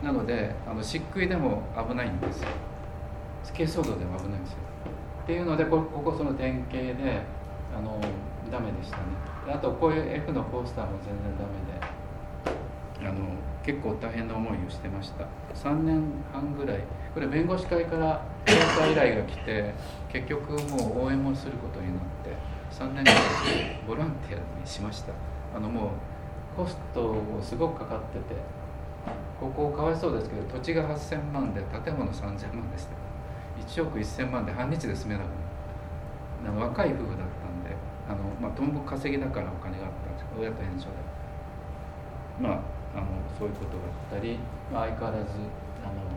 なのであの漆喰でも危ないんですよ。珪藻土でも危ないんですよ。っていうのでここその典型であのダメでしたね。あとこういう F のコースターも全然ダメで、あの結構大変な思いをしてました。さんねんはんぐらい、これ弁護士会から調査依頼が来て、結局もう応援もすることになってさんねんぐらいボランティアにしました。あのもうコストをすごくかかってて、ここかわいそうですけど土地がはっせんまんで建物さんぜんまんでした。いちおくせんまんで半日で住めなくなる。若い夫婦だったんで、あの、まあ、ともかく稼ぎだからお金があったんですけど、親と返書でまああのそういうことがあったり、まあ、相変わらずあの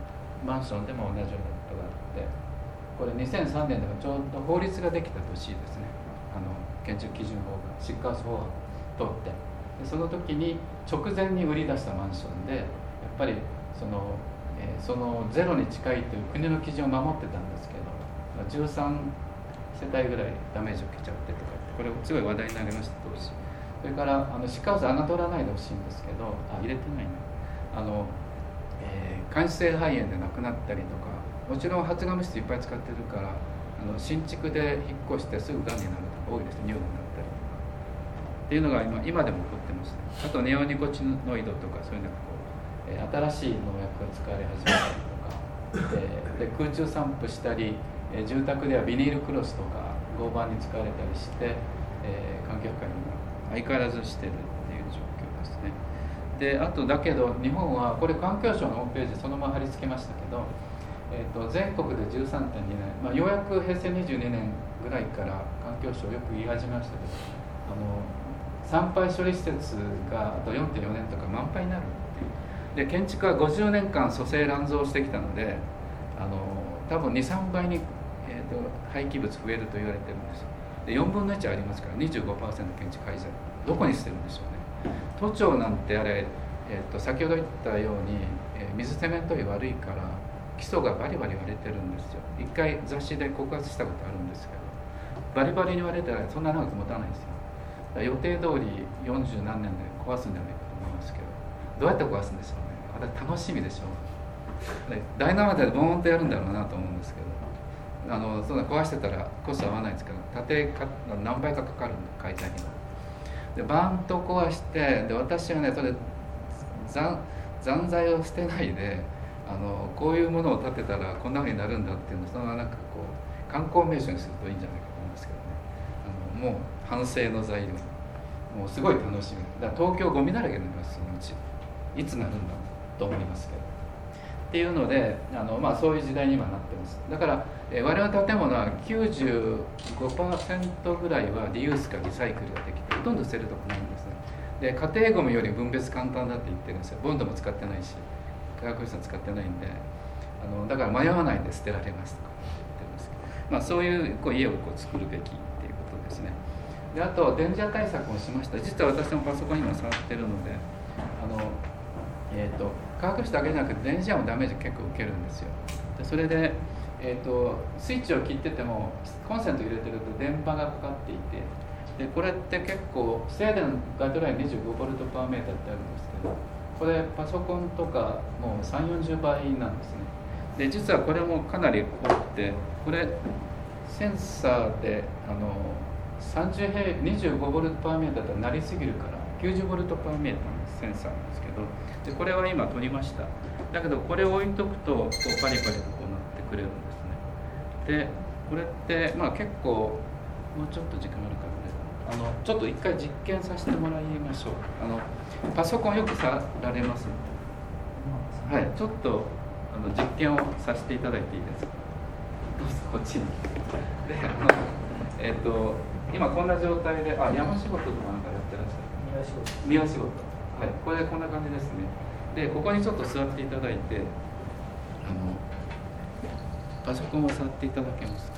マンションでも同じようなことがあって、これにせんさんねんではちょうど法律ができた年ですね。あの建築基準法がシックハウス法が通って、でその時に直前に売り出したマンションで、やっぱりその、えー、そのゼロに近いという国の基準を守ってたんですけど、じゅうさんせたいぐらいダメージを受けちゃってとか、これすごい話題になりました当時。それからあのシックハウス侮らないでほしいんですけど、あ入れてないね。あの、えー、間質性肺炎で亡くなったりとか、もちろん発がん物質いっぱい使ってるから、あの新築で引っ越してすぐがんになるとか多いですね。乳がんになったりとかっていうのが 今, 今でも起こってますね。あとネオニコチノイドとかそういうのがこう、えー、新しい農薬が使われ始めたりとか、えー、で空中散布したり、えー、住宅ではビニールクロスとか合板に使われたりして、えー、環境破壊に相変わらずしてるっていう状況ですね。であとだけど日本はこれ環境省のホームページそのまま貼り付けましたけど、えー、と全国で じゅうさんてんにねん、まあ、ようやく平成にじゅうにねんぐらいから環境省よく言い始めましたけど、あの産廃処理施設があと よんてんよねんとか満杯になるっていう。で建築はごじゅうねんかん粗製乱造してきたので、あの多分 にさんばいに、えー、と廃棄物増えると言われてるんですよ。でよんぶんのいちありますから にじゅうごパーセント 建築廃材どこに捨てるんでしょうね。都庁なんてあれ、えー、と先ほど言ったように、えー、水セメントより悪いから基礎がバリバリ割れてるんですよ。一回雑誌で告発したことあるんですけど、バリバリに割れたらそんな長く持たないですよ。だから予定通りよんじゅうなんねんで壊すんじゃないかと思いますけど、どうやって壊すんでしょうね。私楽しみでしょう。ダイナマイトでボーンとやるんだろうなと思うんですけど、あのそんな壊してたらコスト合わないですから建てか何倍かかかるんで解体費が。でバンと壊して、で私はねそれ 残, 残材を捨てないで、あのこういうものを建てたらこんなふうになるんだっていうのをそのままなんかこう観光名所にするといいんじゃないかと思うんですけどね。あのもう反省の材料、もうすごい楽しみだから東京ゴミだらけになります。そのうちいつなるんだと思いますけどっていうので、あの、まあ、そういう時代に今なってます。だから、えー、我々の建物は きゅうじゅうごパーセント ぐらいはリユースかリサイクルができて、ほとんど捨てるとこないんですね。で家庭ゴミより分別簡単だって言ってるんですよ。ボンドも使ってないし化学物質も使ってないんで、あのだから迷わないで捨てられますとか言ってるんですけど、まあ、そういうこう家をこう作るべきっていうことですね。であと電磁波対策をしました。実は私のパソコンに今触ってるので、あのえーと、化学物質だけじゃなくて電磁波もダメージ結構受けるんですよ。でそれで、えーと、スイッチを切っててもコンセント入れてると電波がかかっていて、でこれって結構スウェーデンガイドライン にじゅうごボルトパーメーターってあるんですけど、これパソコンとかもうさんじゅうよんじゅうばいなんですね。で実はこれもかなり多くて、これセンサーであのさんじゅう平にじゅうごボルトパーメーターとなりすぎるからきゅうじゅうボルトパーメーターのセンサーなんですけど、でこれは今取りました。だけどこれを置いとくとこうパリパリとこうなってくれるんですね。でこれってまあ結構もうちょっと時間あるからね、あのちょっと一回実験させてもらいましょう。あのパソコンよく触られます？はい、ちょっとあの実験をさせていただいていいですか？どうぞこっちに。であのえっ、ー、と今こんな状態で、あ山仕事とかなんかやってらっしゃる。 庭仕事。 庭仕事。はい、これこんな感じですね。でここにちょっと座っていただいて、あのパソコンを触っていただけますか？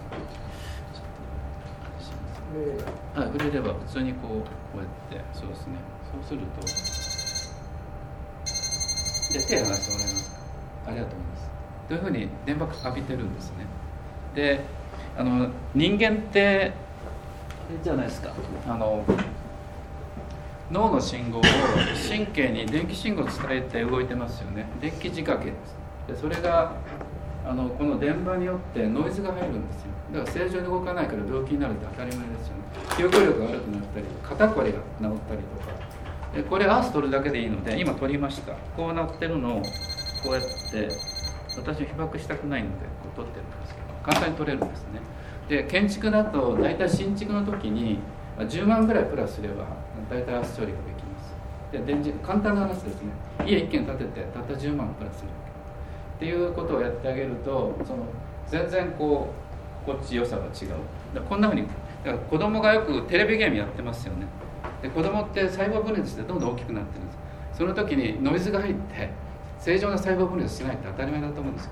はい、触れれば普通にこうこうやって、そうですね。そうすると、じゃあ手離してもらえますか？ありがとうございます。というふうに電波浴びてるんですね。で、あの人間ってあれじゃないですか。あの脳の信号を神経に電気信号を伝えて動いてますよね。電気仕掛けです。でそれがあのこの電波によってノイズが入るんですよ。だから正常に動かないから病気になるって当たり前ですよね。記憶力が悪くなったり肩こりが治ったりとか、でこれアース取るだけでいいので今取りました。こうなってるのをこうやって、私は被曝したくないのでこう取ってるんですけど簡単に取れるんですね。で建築だと大体新築の時にじゅうまんぐらいプラスすれば大体アース処理ができます。で電磁簡単な話ですね。家一軒建ててたったじゅうまんプラスするっていうことをやってあげると、その全然こうこっち良さが違う。だこんなふうにだから子供がよくテレビゲームやってますよね。で子供って細胞分裂してどんどん大きくなってるんです。その時にノイズが入って正常な細胞分裂しないって当たり前だと思うんですよ。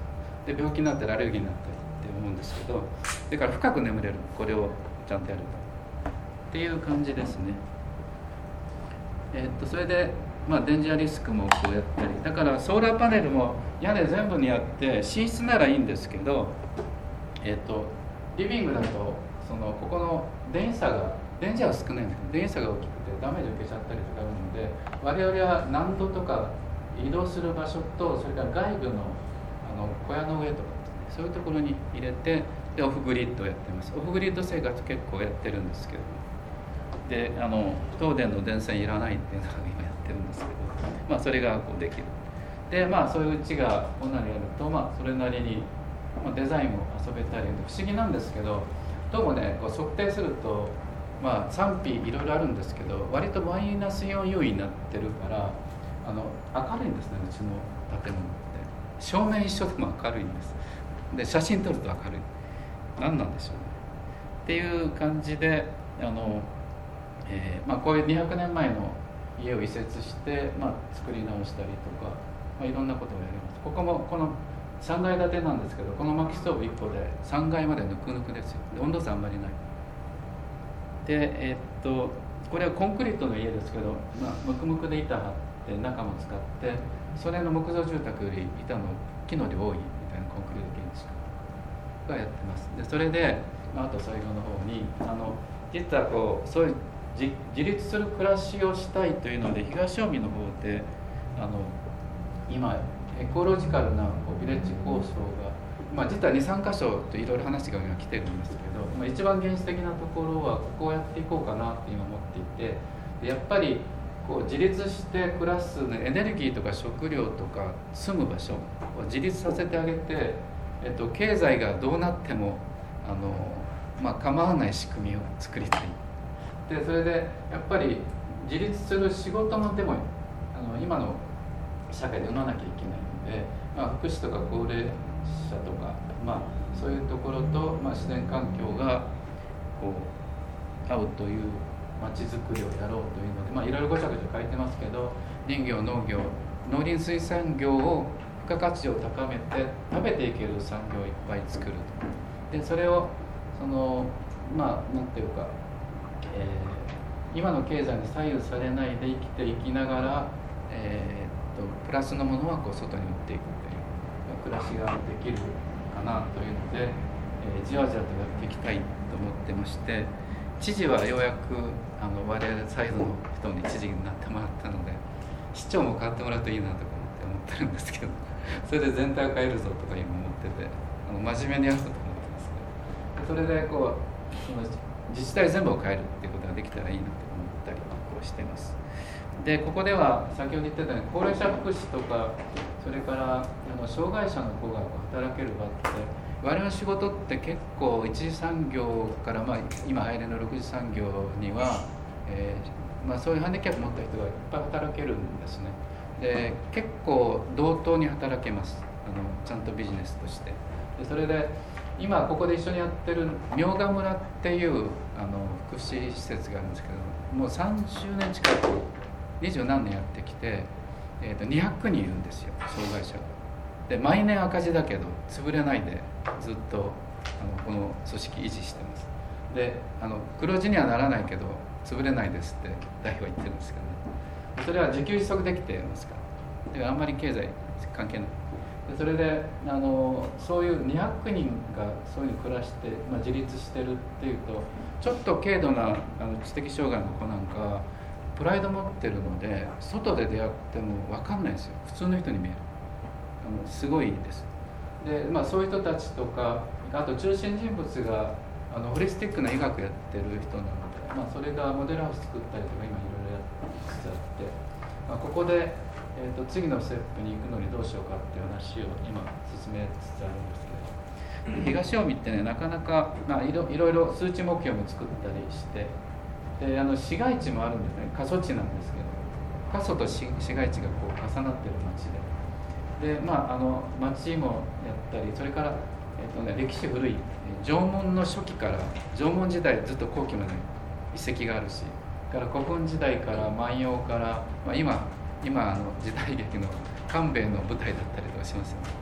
で病気になったりアレルギーになったりって思うんですけど、だから深く眠れる、これをちゃんとやるとっていう感じですね。えー、っとそれで、まあ、デンジャーリスクもこうやったり、だからソーラーパネルも屋根全部にやって寝室ならいいんですけど、えー、っとリビングだとそのここの電差が電磁波は少ないんだけど電差が大きくてダメージを受けちゃったりとかあるので、我々は難度とか移動する場所とそれから外部のあの小屋の上とか、ね、そういうところに入れて、でオフグリッドをやってます。オフグリッド生活結構やってるんですけど、であの東電の電線いらないっていうのが今やってるんですけど、まあ、それがこうできる。でまあそういううちがこんなにやると、まあ、それなりに、まあ、デザインも遊べたり、不思議なんですけど、どうもねこう測定すると、まあ、賛否いろいろあるんですけど、割とマイナスよん優位になってるからあの明るいんですね、うちの建物って。照明一緒でも明るいんです。で写真撮ると明るい。何なんでしょうねっていう感じで、あの、えーまあ、こういうにひゃくねんまえの家を移設して、まあ、作り直したりとか、まあ、いろんなことをやります。ここもこのさんがい建てなんですけど、この薪ストーブいっこでさんがいまでぬくぬくですよ。で温度差あんまりない。でえー、っとこれはコンクリートの家ですけど、まあ、ムクムクで板張って中も使って、それの木造住宅より板の木の量多いみたいなコンクリート建築がやってます。でそれで、まあ、あと最後の方にあの実はこうそういう自, 自立する暮らしをしたいというので、東近江の方であの今エコロジカルなこうビレッジ構想が、まあ、実はにさんかしょといろいろ話が今来てるんですけど、まあ、一番原始的なところはここをやっていこうかなって今思っていて、でやっぱりこう自立して暮らす、ね、エネルギーとか食料とか住む場所を自立させてあげて、えっと、経済がどうなってもあの、まあ、構わない仕組みを作りたい。でそれでやっぱり自立する仕事もでもあの今の社会で生まなきゃいけないので、まあ、福祉とか高齢者とか、まあ、そういうところと、まあ、自然環境がこう合うという街づくりをやろうというので、まあ、いろいろごちゃごちゃ書いてますけど、林業、農業、農林水産業を付加価値を高めて食べていける産業をいっぱい作ると。でそれをそのまあなんていうか、えー、今の経済に左右されないで生きていきながら、えー、とプラスのものはこう外に売っていくという暮らしができるかなというので、えー、じわじわとやっていきたいと思ってまして、知事はようやくあの我々サイドの人に知事になってもらったので、市長も変わってもらうといいなとか思って思ってるんですけど、それで全体を変えるぞとか今思ってて、あの真面目にやると思ってますね。それでこうその自治体全部を変えるっていうことができたらいいなと思ったりこうしています。でここでは先ほど言ってたように高齢者福祉とか、それからあの障害者の子が働ける場って、我々の仕事って結構一次産業から、まあ、今入れのろく次産業には、えーまあ、そういうハンディキャップ持った人がいっぱい働けるんですね。で結構同等に働けます、あのちゃんとビジネスとして。でそれで今ここで一緒にやってる明賀村っていうあの福祉施設があるんですけど、もうさんじゅうねん近く二十何年やってきて、えー、とにひゃくにんいるんですよ、障害者が。で毎年赤字だけど潰れないでずっとあのこの組織維持してます。であの黒字にはならないけど潰れないですって代表は言ってるんですけどね。それは自給自足できてますから、だからあんまり経済関係ない。でそれであのそういうにひゃくにんがそういうふうに暮らして、まあ、自立してるっていうと、ちょっと軽度なあの知的障害の子なんかプライド持ってるので、外で出会っても分かんないんですよ、普通の人に見える。あのすごいです。で、まあ、そういう人たちとか、あと中心人物があのホリスティックな医学やってる人なので、まあ、それがモデルハウス作ったりとか今いろいろやっつつあって、まあ、ここで、えー、と次のステップに行くのにどうしようかっていう話を今進めつつあるんですけど、東近江ってね、なかなか、まあ、いろいろいろ数値目標も作ったりして、であの市街地もあるんですね、過疎地なんですけど、過疎と 市, 市街地がこう重なってる町で。でまあ、あの町もやったり、それから、えっとね、歴史古い縄文の初期から縄文時代ずっと後期まで遺跡があるし、から古墳時代から万葉から、まあ、今今あの時代劇の官兵衛の舞台だったりとかしますよね。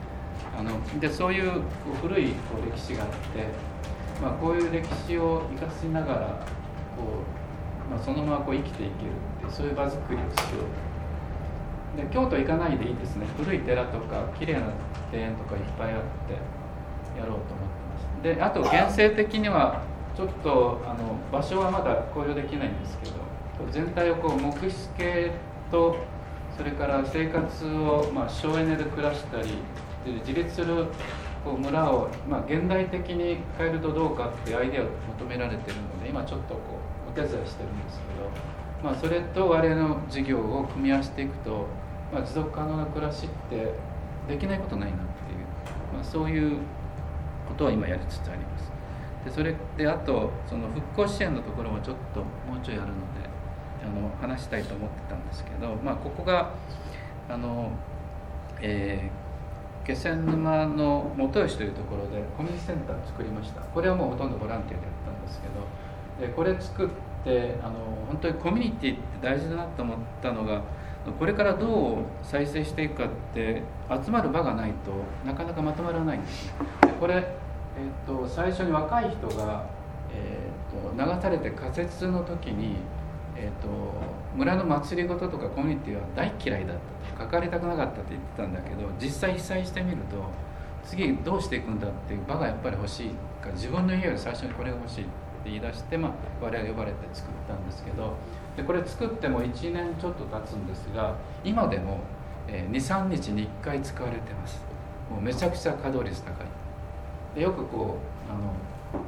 あのでそういうこう古いこう歴史があって、まあ、こういう歴史を生かしながらこう、まあ、そのままこう生きていけるっていうそういう場作りをしよう。で京都行かないでいいですね。古い寺とか綺麗な庭園とかいっぱいあってやろうと思ってます。であと現世的にはちょっとあの場所はまだ公表できないんですけど、全体をこう木質系とそれから生活を、まあ、省エネで暮らしたりで自立するこう村を、まあ、現代的に変えるとどうかっていうアイデアを求められているので今ちょっとこうお手伝いしてるんですけど、まあ、それと我々の事業を組み合わせていくと、まあ、持続可能な暮らしってできないことないなっていう、まあ、そういうことは今やりつつあります。でそれであとその復興支援のところもちょっともうちょいやるのであの話したいと思ってたんですけど、まあ、ここがあの、えー、気仙沼の本吉というところでコミュニティセンターを作りました。これはもうほとんどボランティアでやったんですけど、でこれ作ってあの本当にコミュニティって大事だなと思ったのが、これからどう再生していくかって集まる場がないとなかなかまとまらないんですね。でこれ、えー、と最初に若い人が、えー、と流されて仮設の時に、えー、と村の祭りごととかコミュニティは大嫌いだったと、関わりたくなかったって言ってたんだけど、実際被災してみると次どうしていくんだっていう場がやっぱり欲しいから、自分の家より最初にこれが欲しいって言い出して、まあ、我々呼ばれて作ったんですけど、でこれ作ってもいちねんちょっと経つんですが、今でも、えー、にさんにちにいっかい使われてます。もうめちゃくちゃ稼働率高いで、よくこうあの、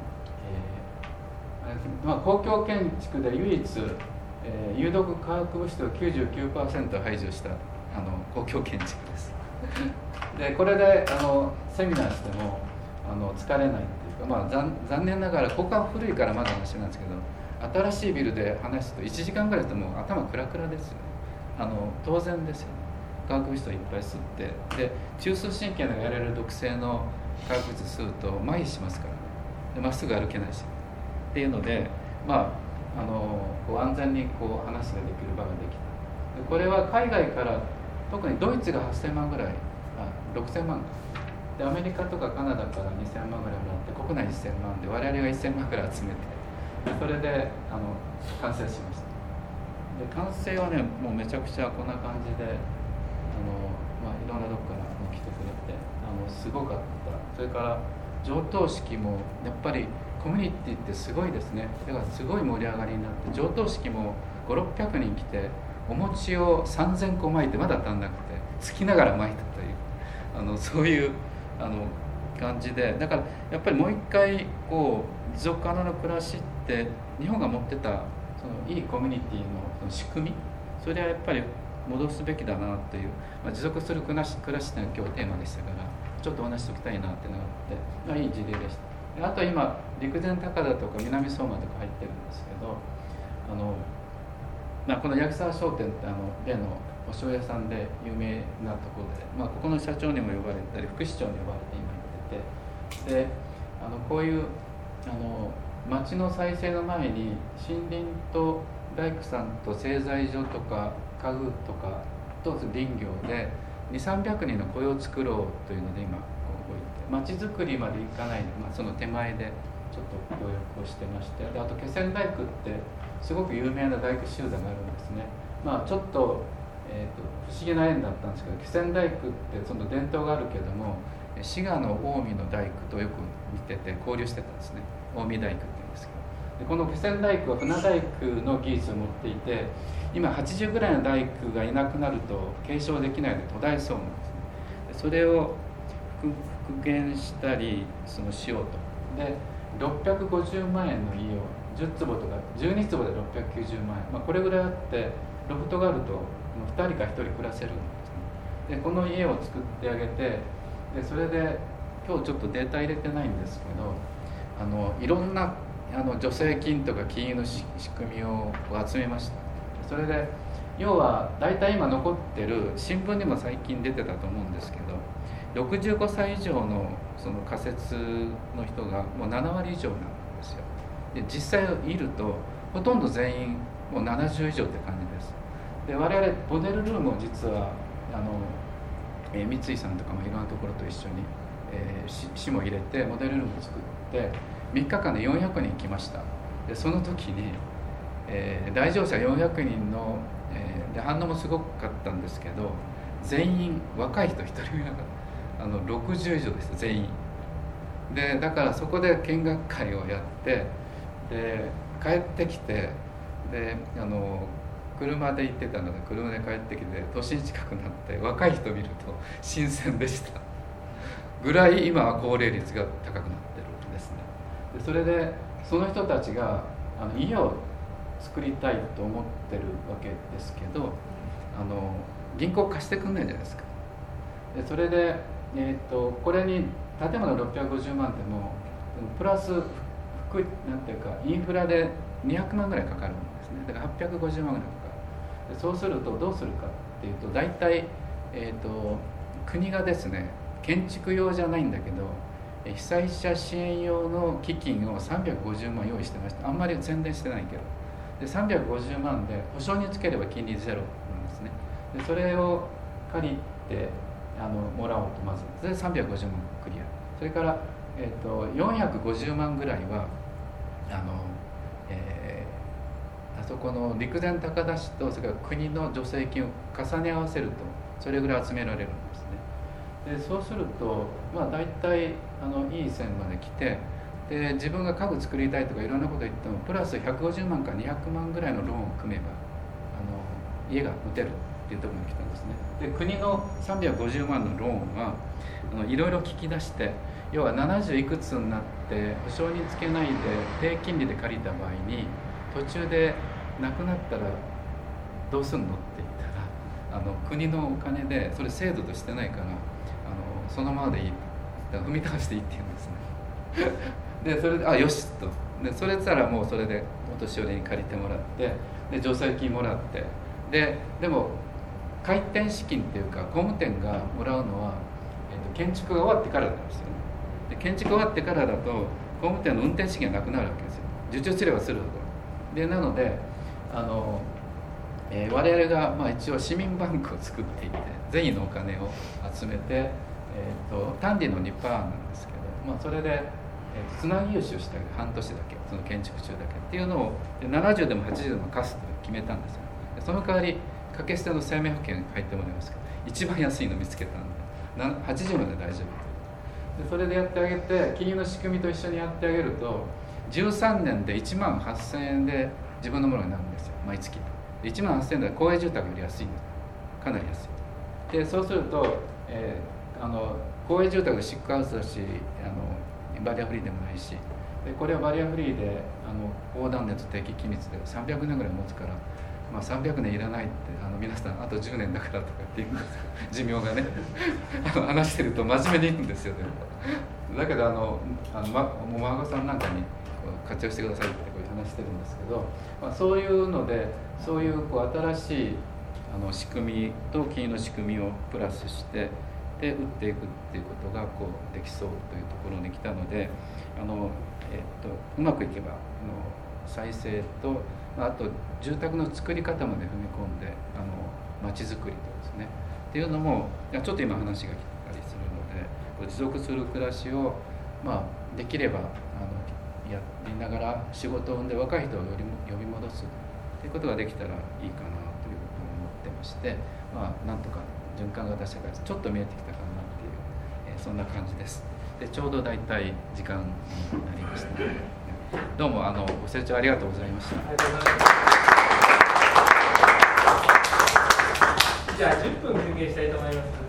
えーまあ、公共建築で唯一、えー、有毒化学物質を きゅうじゅうきゅうパーセント 排除したあの公共建築ですでこれであのセミナーしてもあの疲れないっていうか、まあ、残, 残念ながらここは古いからまだ話なんですけど、新しいビルで話すといちじかんぐらいだともう頭クラクラですよね。あの当然ですよね。化学物質をいっぱい吸ってで中枢神経のやれる毒性の化学物質吸うと麻痺しますからね。でまっすぐ歩けないしっていうので、まあ、あのこう安全にこう話ができる場ができた。でこれは海外から特にドイツがはっせんまんぐらい、あろくせんまんかで、アメリカとかカナダからにせんまんぐらい払って国内せんまんで我々がせんまんぐらい集めて、それであの完成しました。で完成はねもうめちゃくちゃこんな感じであの、まあ、いろんなとこから来てくれてあのすごかった。それから上棟式もやっぱりコミュニティってすごいですね。だからすごい盛り上がりになって上棟式もごひゃくろっぴゃくにん来てお餅をさんぜんこ巻いてまだ足んなくて好きながら巻いたというあのそういうあの感じで、だからやっぱりもう一回こう持続可能な暮らしって日本が持ってたそのいいコミュニティのその仕組み、それはやっぱり戻すべきだなという、まあ、持続する暮らし暮らしというのが今日テーマでしたから、ちょっとお話ししておきたいなっていうのがあって、まあ、いい事例でした。であと今陸前高田とか南相馬とか入ってるんですけど、あの、まあ、この八木沢商店ってあの例のお醤油屋さんで有名なところで、まあ、ここの社長にも呼ばれたり副市長に呼ばれて今行ってて、であのこういうあの町の再生の前に森林と大工さんと製材所とか家具とかと林業でにせんさんびゃくにんの雇用を作ろうというので今こう動いて、町づくりまでいかないで、まあ、その手前でちょっと協力をしてまして、であと気仙大工ってすごく有名な大工集団があるんですね。まあちょっとえー、と不思議な縁だったんですけど、気仙大工ってその伝統があるけども滋賀の近江の大工とよく似てて交流してたんですね。近江大工って言うんですけど、でこの気仙大工は船大工の技術を持っていて、今はちじゅうぐらいの大工がいなくなると継承できないので途絶えそうなんですね。それを復元したりそのしようと。でろっぴゃくごじゅうまんえんの家をじゅっつぼとかじゅうにつぼでろっぴゃくきゅうじゅうまんえん、まあ、これぐらいあってロフトがあるとふたりかひとり暮らせるんですね。でこの家を作ってあげて、でそれで今日ちょっとデータ入れてないんですけど、あのいろんなあの助成金とか金融の仕組みを集めました。それで要は大体今残ってる新聞にも最近出てたと思うんですけど、ろくじゅうごさい以上のその仮設の人がもうななわり以上なんですよ。で実際いるとほとんど全員もうななじゅう以上って感じです。で我々モデルルームを実はあのえー、三井さんとかもいろんなところと一緒に、えー、市も入れてモデルルームを作ってみっかかんでよんひゃくにん来ました。でその時に、えー、来場者よんひゃくにんの、えー、で反応もすごかったんですけど、全員若い人一人もいなかった。あのろくじゅう以上でした、全員で。だからそこで見学会をやって、で帰ってきて、であの車で行ってたので車で帰ってきて年近くなって若い人見ると新鮮でしたぐらい今は高齢率が高くなってるんですね。でそれでその人たちがあの家を作りたいと思ってるわけですけど、あの銀行貸してくんないじゃないですか。でそれで、えー、とこれに建物ろっぴゃくごじゅうまんでもプラス福なんていうかインフラでにひゃくまんぐらいかかるんですね。だからはっぴゃくごじゅうまんぐらいかかる。でそうするとどうするかっていうと、大体、えー、と国がですね、建築用じゃないんだけど被災者支援用の基金をさんびゃくごじゅうまん用意してました。あんまり宣伝してないけど、でさんびゃくごじゅうまんで保証につければ金利ゼロなんですね。でそれを借りてあのもらおうと、まずそれでさんびゃくごじゅうまんクリア。それから、えー、とよんひゃくごじゅうまんぐらいはあの、えー、あそこの陸前高田市とそれから国の助成金を重ね合わせるとそれぐらい集められるんですね。でそうすると、まあ、大体あのいい線まで来て、で自分が家具作りたいとかいろんなこと言ってもプラスひゃくごじゅうまんからにひゃくまんぐらいのローンを組めばあの家が持てるっていうところに来たんですね。で国のさんびゃくごじゅうまんのローンはあのいろいろ聞き出して、要はななじゅういくつになって保証につけないで低金利で借りた場合に途中でなくなったらどうすんのって言ったら、あの国のお金でそれ制度としてないからあのそのままでいい、だから踏み倒していいって言うんですねでそれであよしと、でそれたらもうそれでお年寄りに借りてもらって、で助成金もらって、ででも開店資金っていうか工務店がもらうのは、えー、と建築が終わってからなんですよね。で建築終わってからだと工務店の運転資金がなくなるわけですよ、受注すればするほど。でなのであの、えー、我々が、まあ、一応市民バンクを作っていて善意のお金を集めて、えー、と単利の にパーセント なんですけど、まあ、それで、えー、つなぎ融資をしてあげる、半年だけその建築中だけっていうのをでななじゅうでもはちじゅうでも貸すと決めたんですよ。でその代わり掛け捨ての生命保険に入ってもらいますけど、一番安いの見つけたんではちじゅうまで大丈夫で、それでやってあげて金融の仕組みと一緒にやってあげるとじゅうさんねんでいちまんはっせんえんで自分のものになるんですよ、毎月。いちまんはっせんえんで公営住宅より安いんです、かなり安い。でそうすると、えー、あの公営住宅シックハウスだし、あのバリアフリーでもないし、でこれはバリアフリーであの高断熱定期機密でさんびゃくねんぐらい持つから、まあ、さんびゃくねんいらないってあの皆さんあとじゅうねんだからとかって言うんですよ寿命がねあの話してると真面目に言うんですよね。だけどあのあの、ま、お孫さんなんかにこう活用してくださいってこういう話してるんですけど、まあ、そういうのでそういう、こう新しいあの仕組みと金融の仕組みをプラスしてで打っていくっていうことがこうできそうというところに来たので、あの、えっと、うまくいけばあの再生とあと住宅の作り方まで踏み込んであの街づくりとですねっていうのもちょっと今話が来たりするので、持続する暮らしを、まあ、できればあのやりながら仕事を生んで若い人をより呼び戻すということができたらいいかなというふうに思ってまして、まあ、なんとか循環型社会ちょっと見えてきたかなっていう、えー、そんな感じです。でちょうどだいたい時間になりましたので、どうもあのご清聴ありがとうございました。 ありがとうございます。じゃあじゅっぷん休憩したいと思います。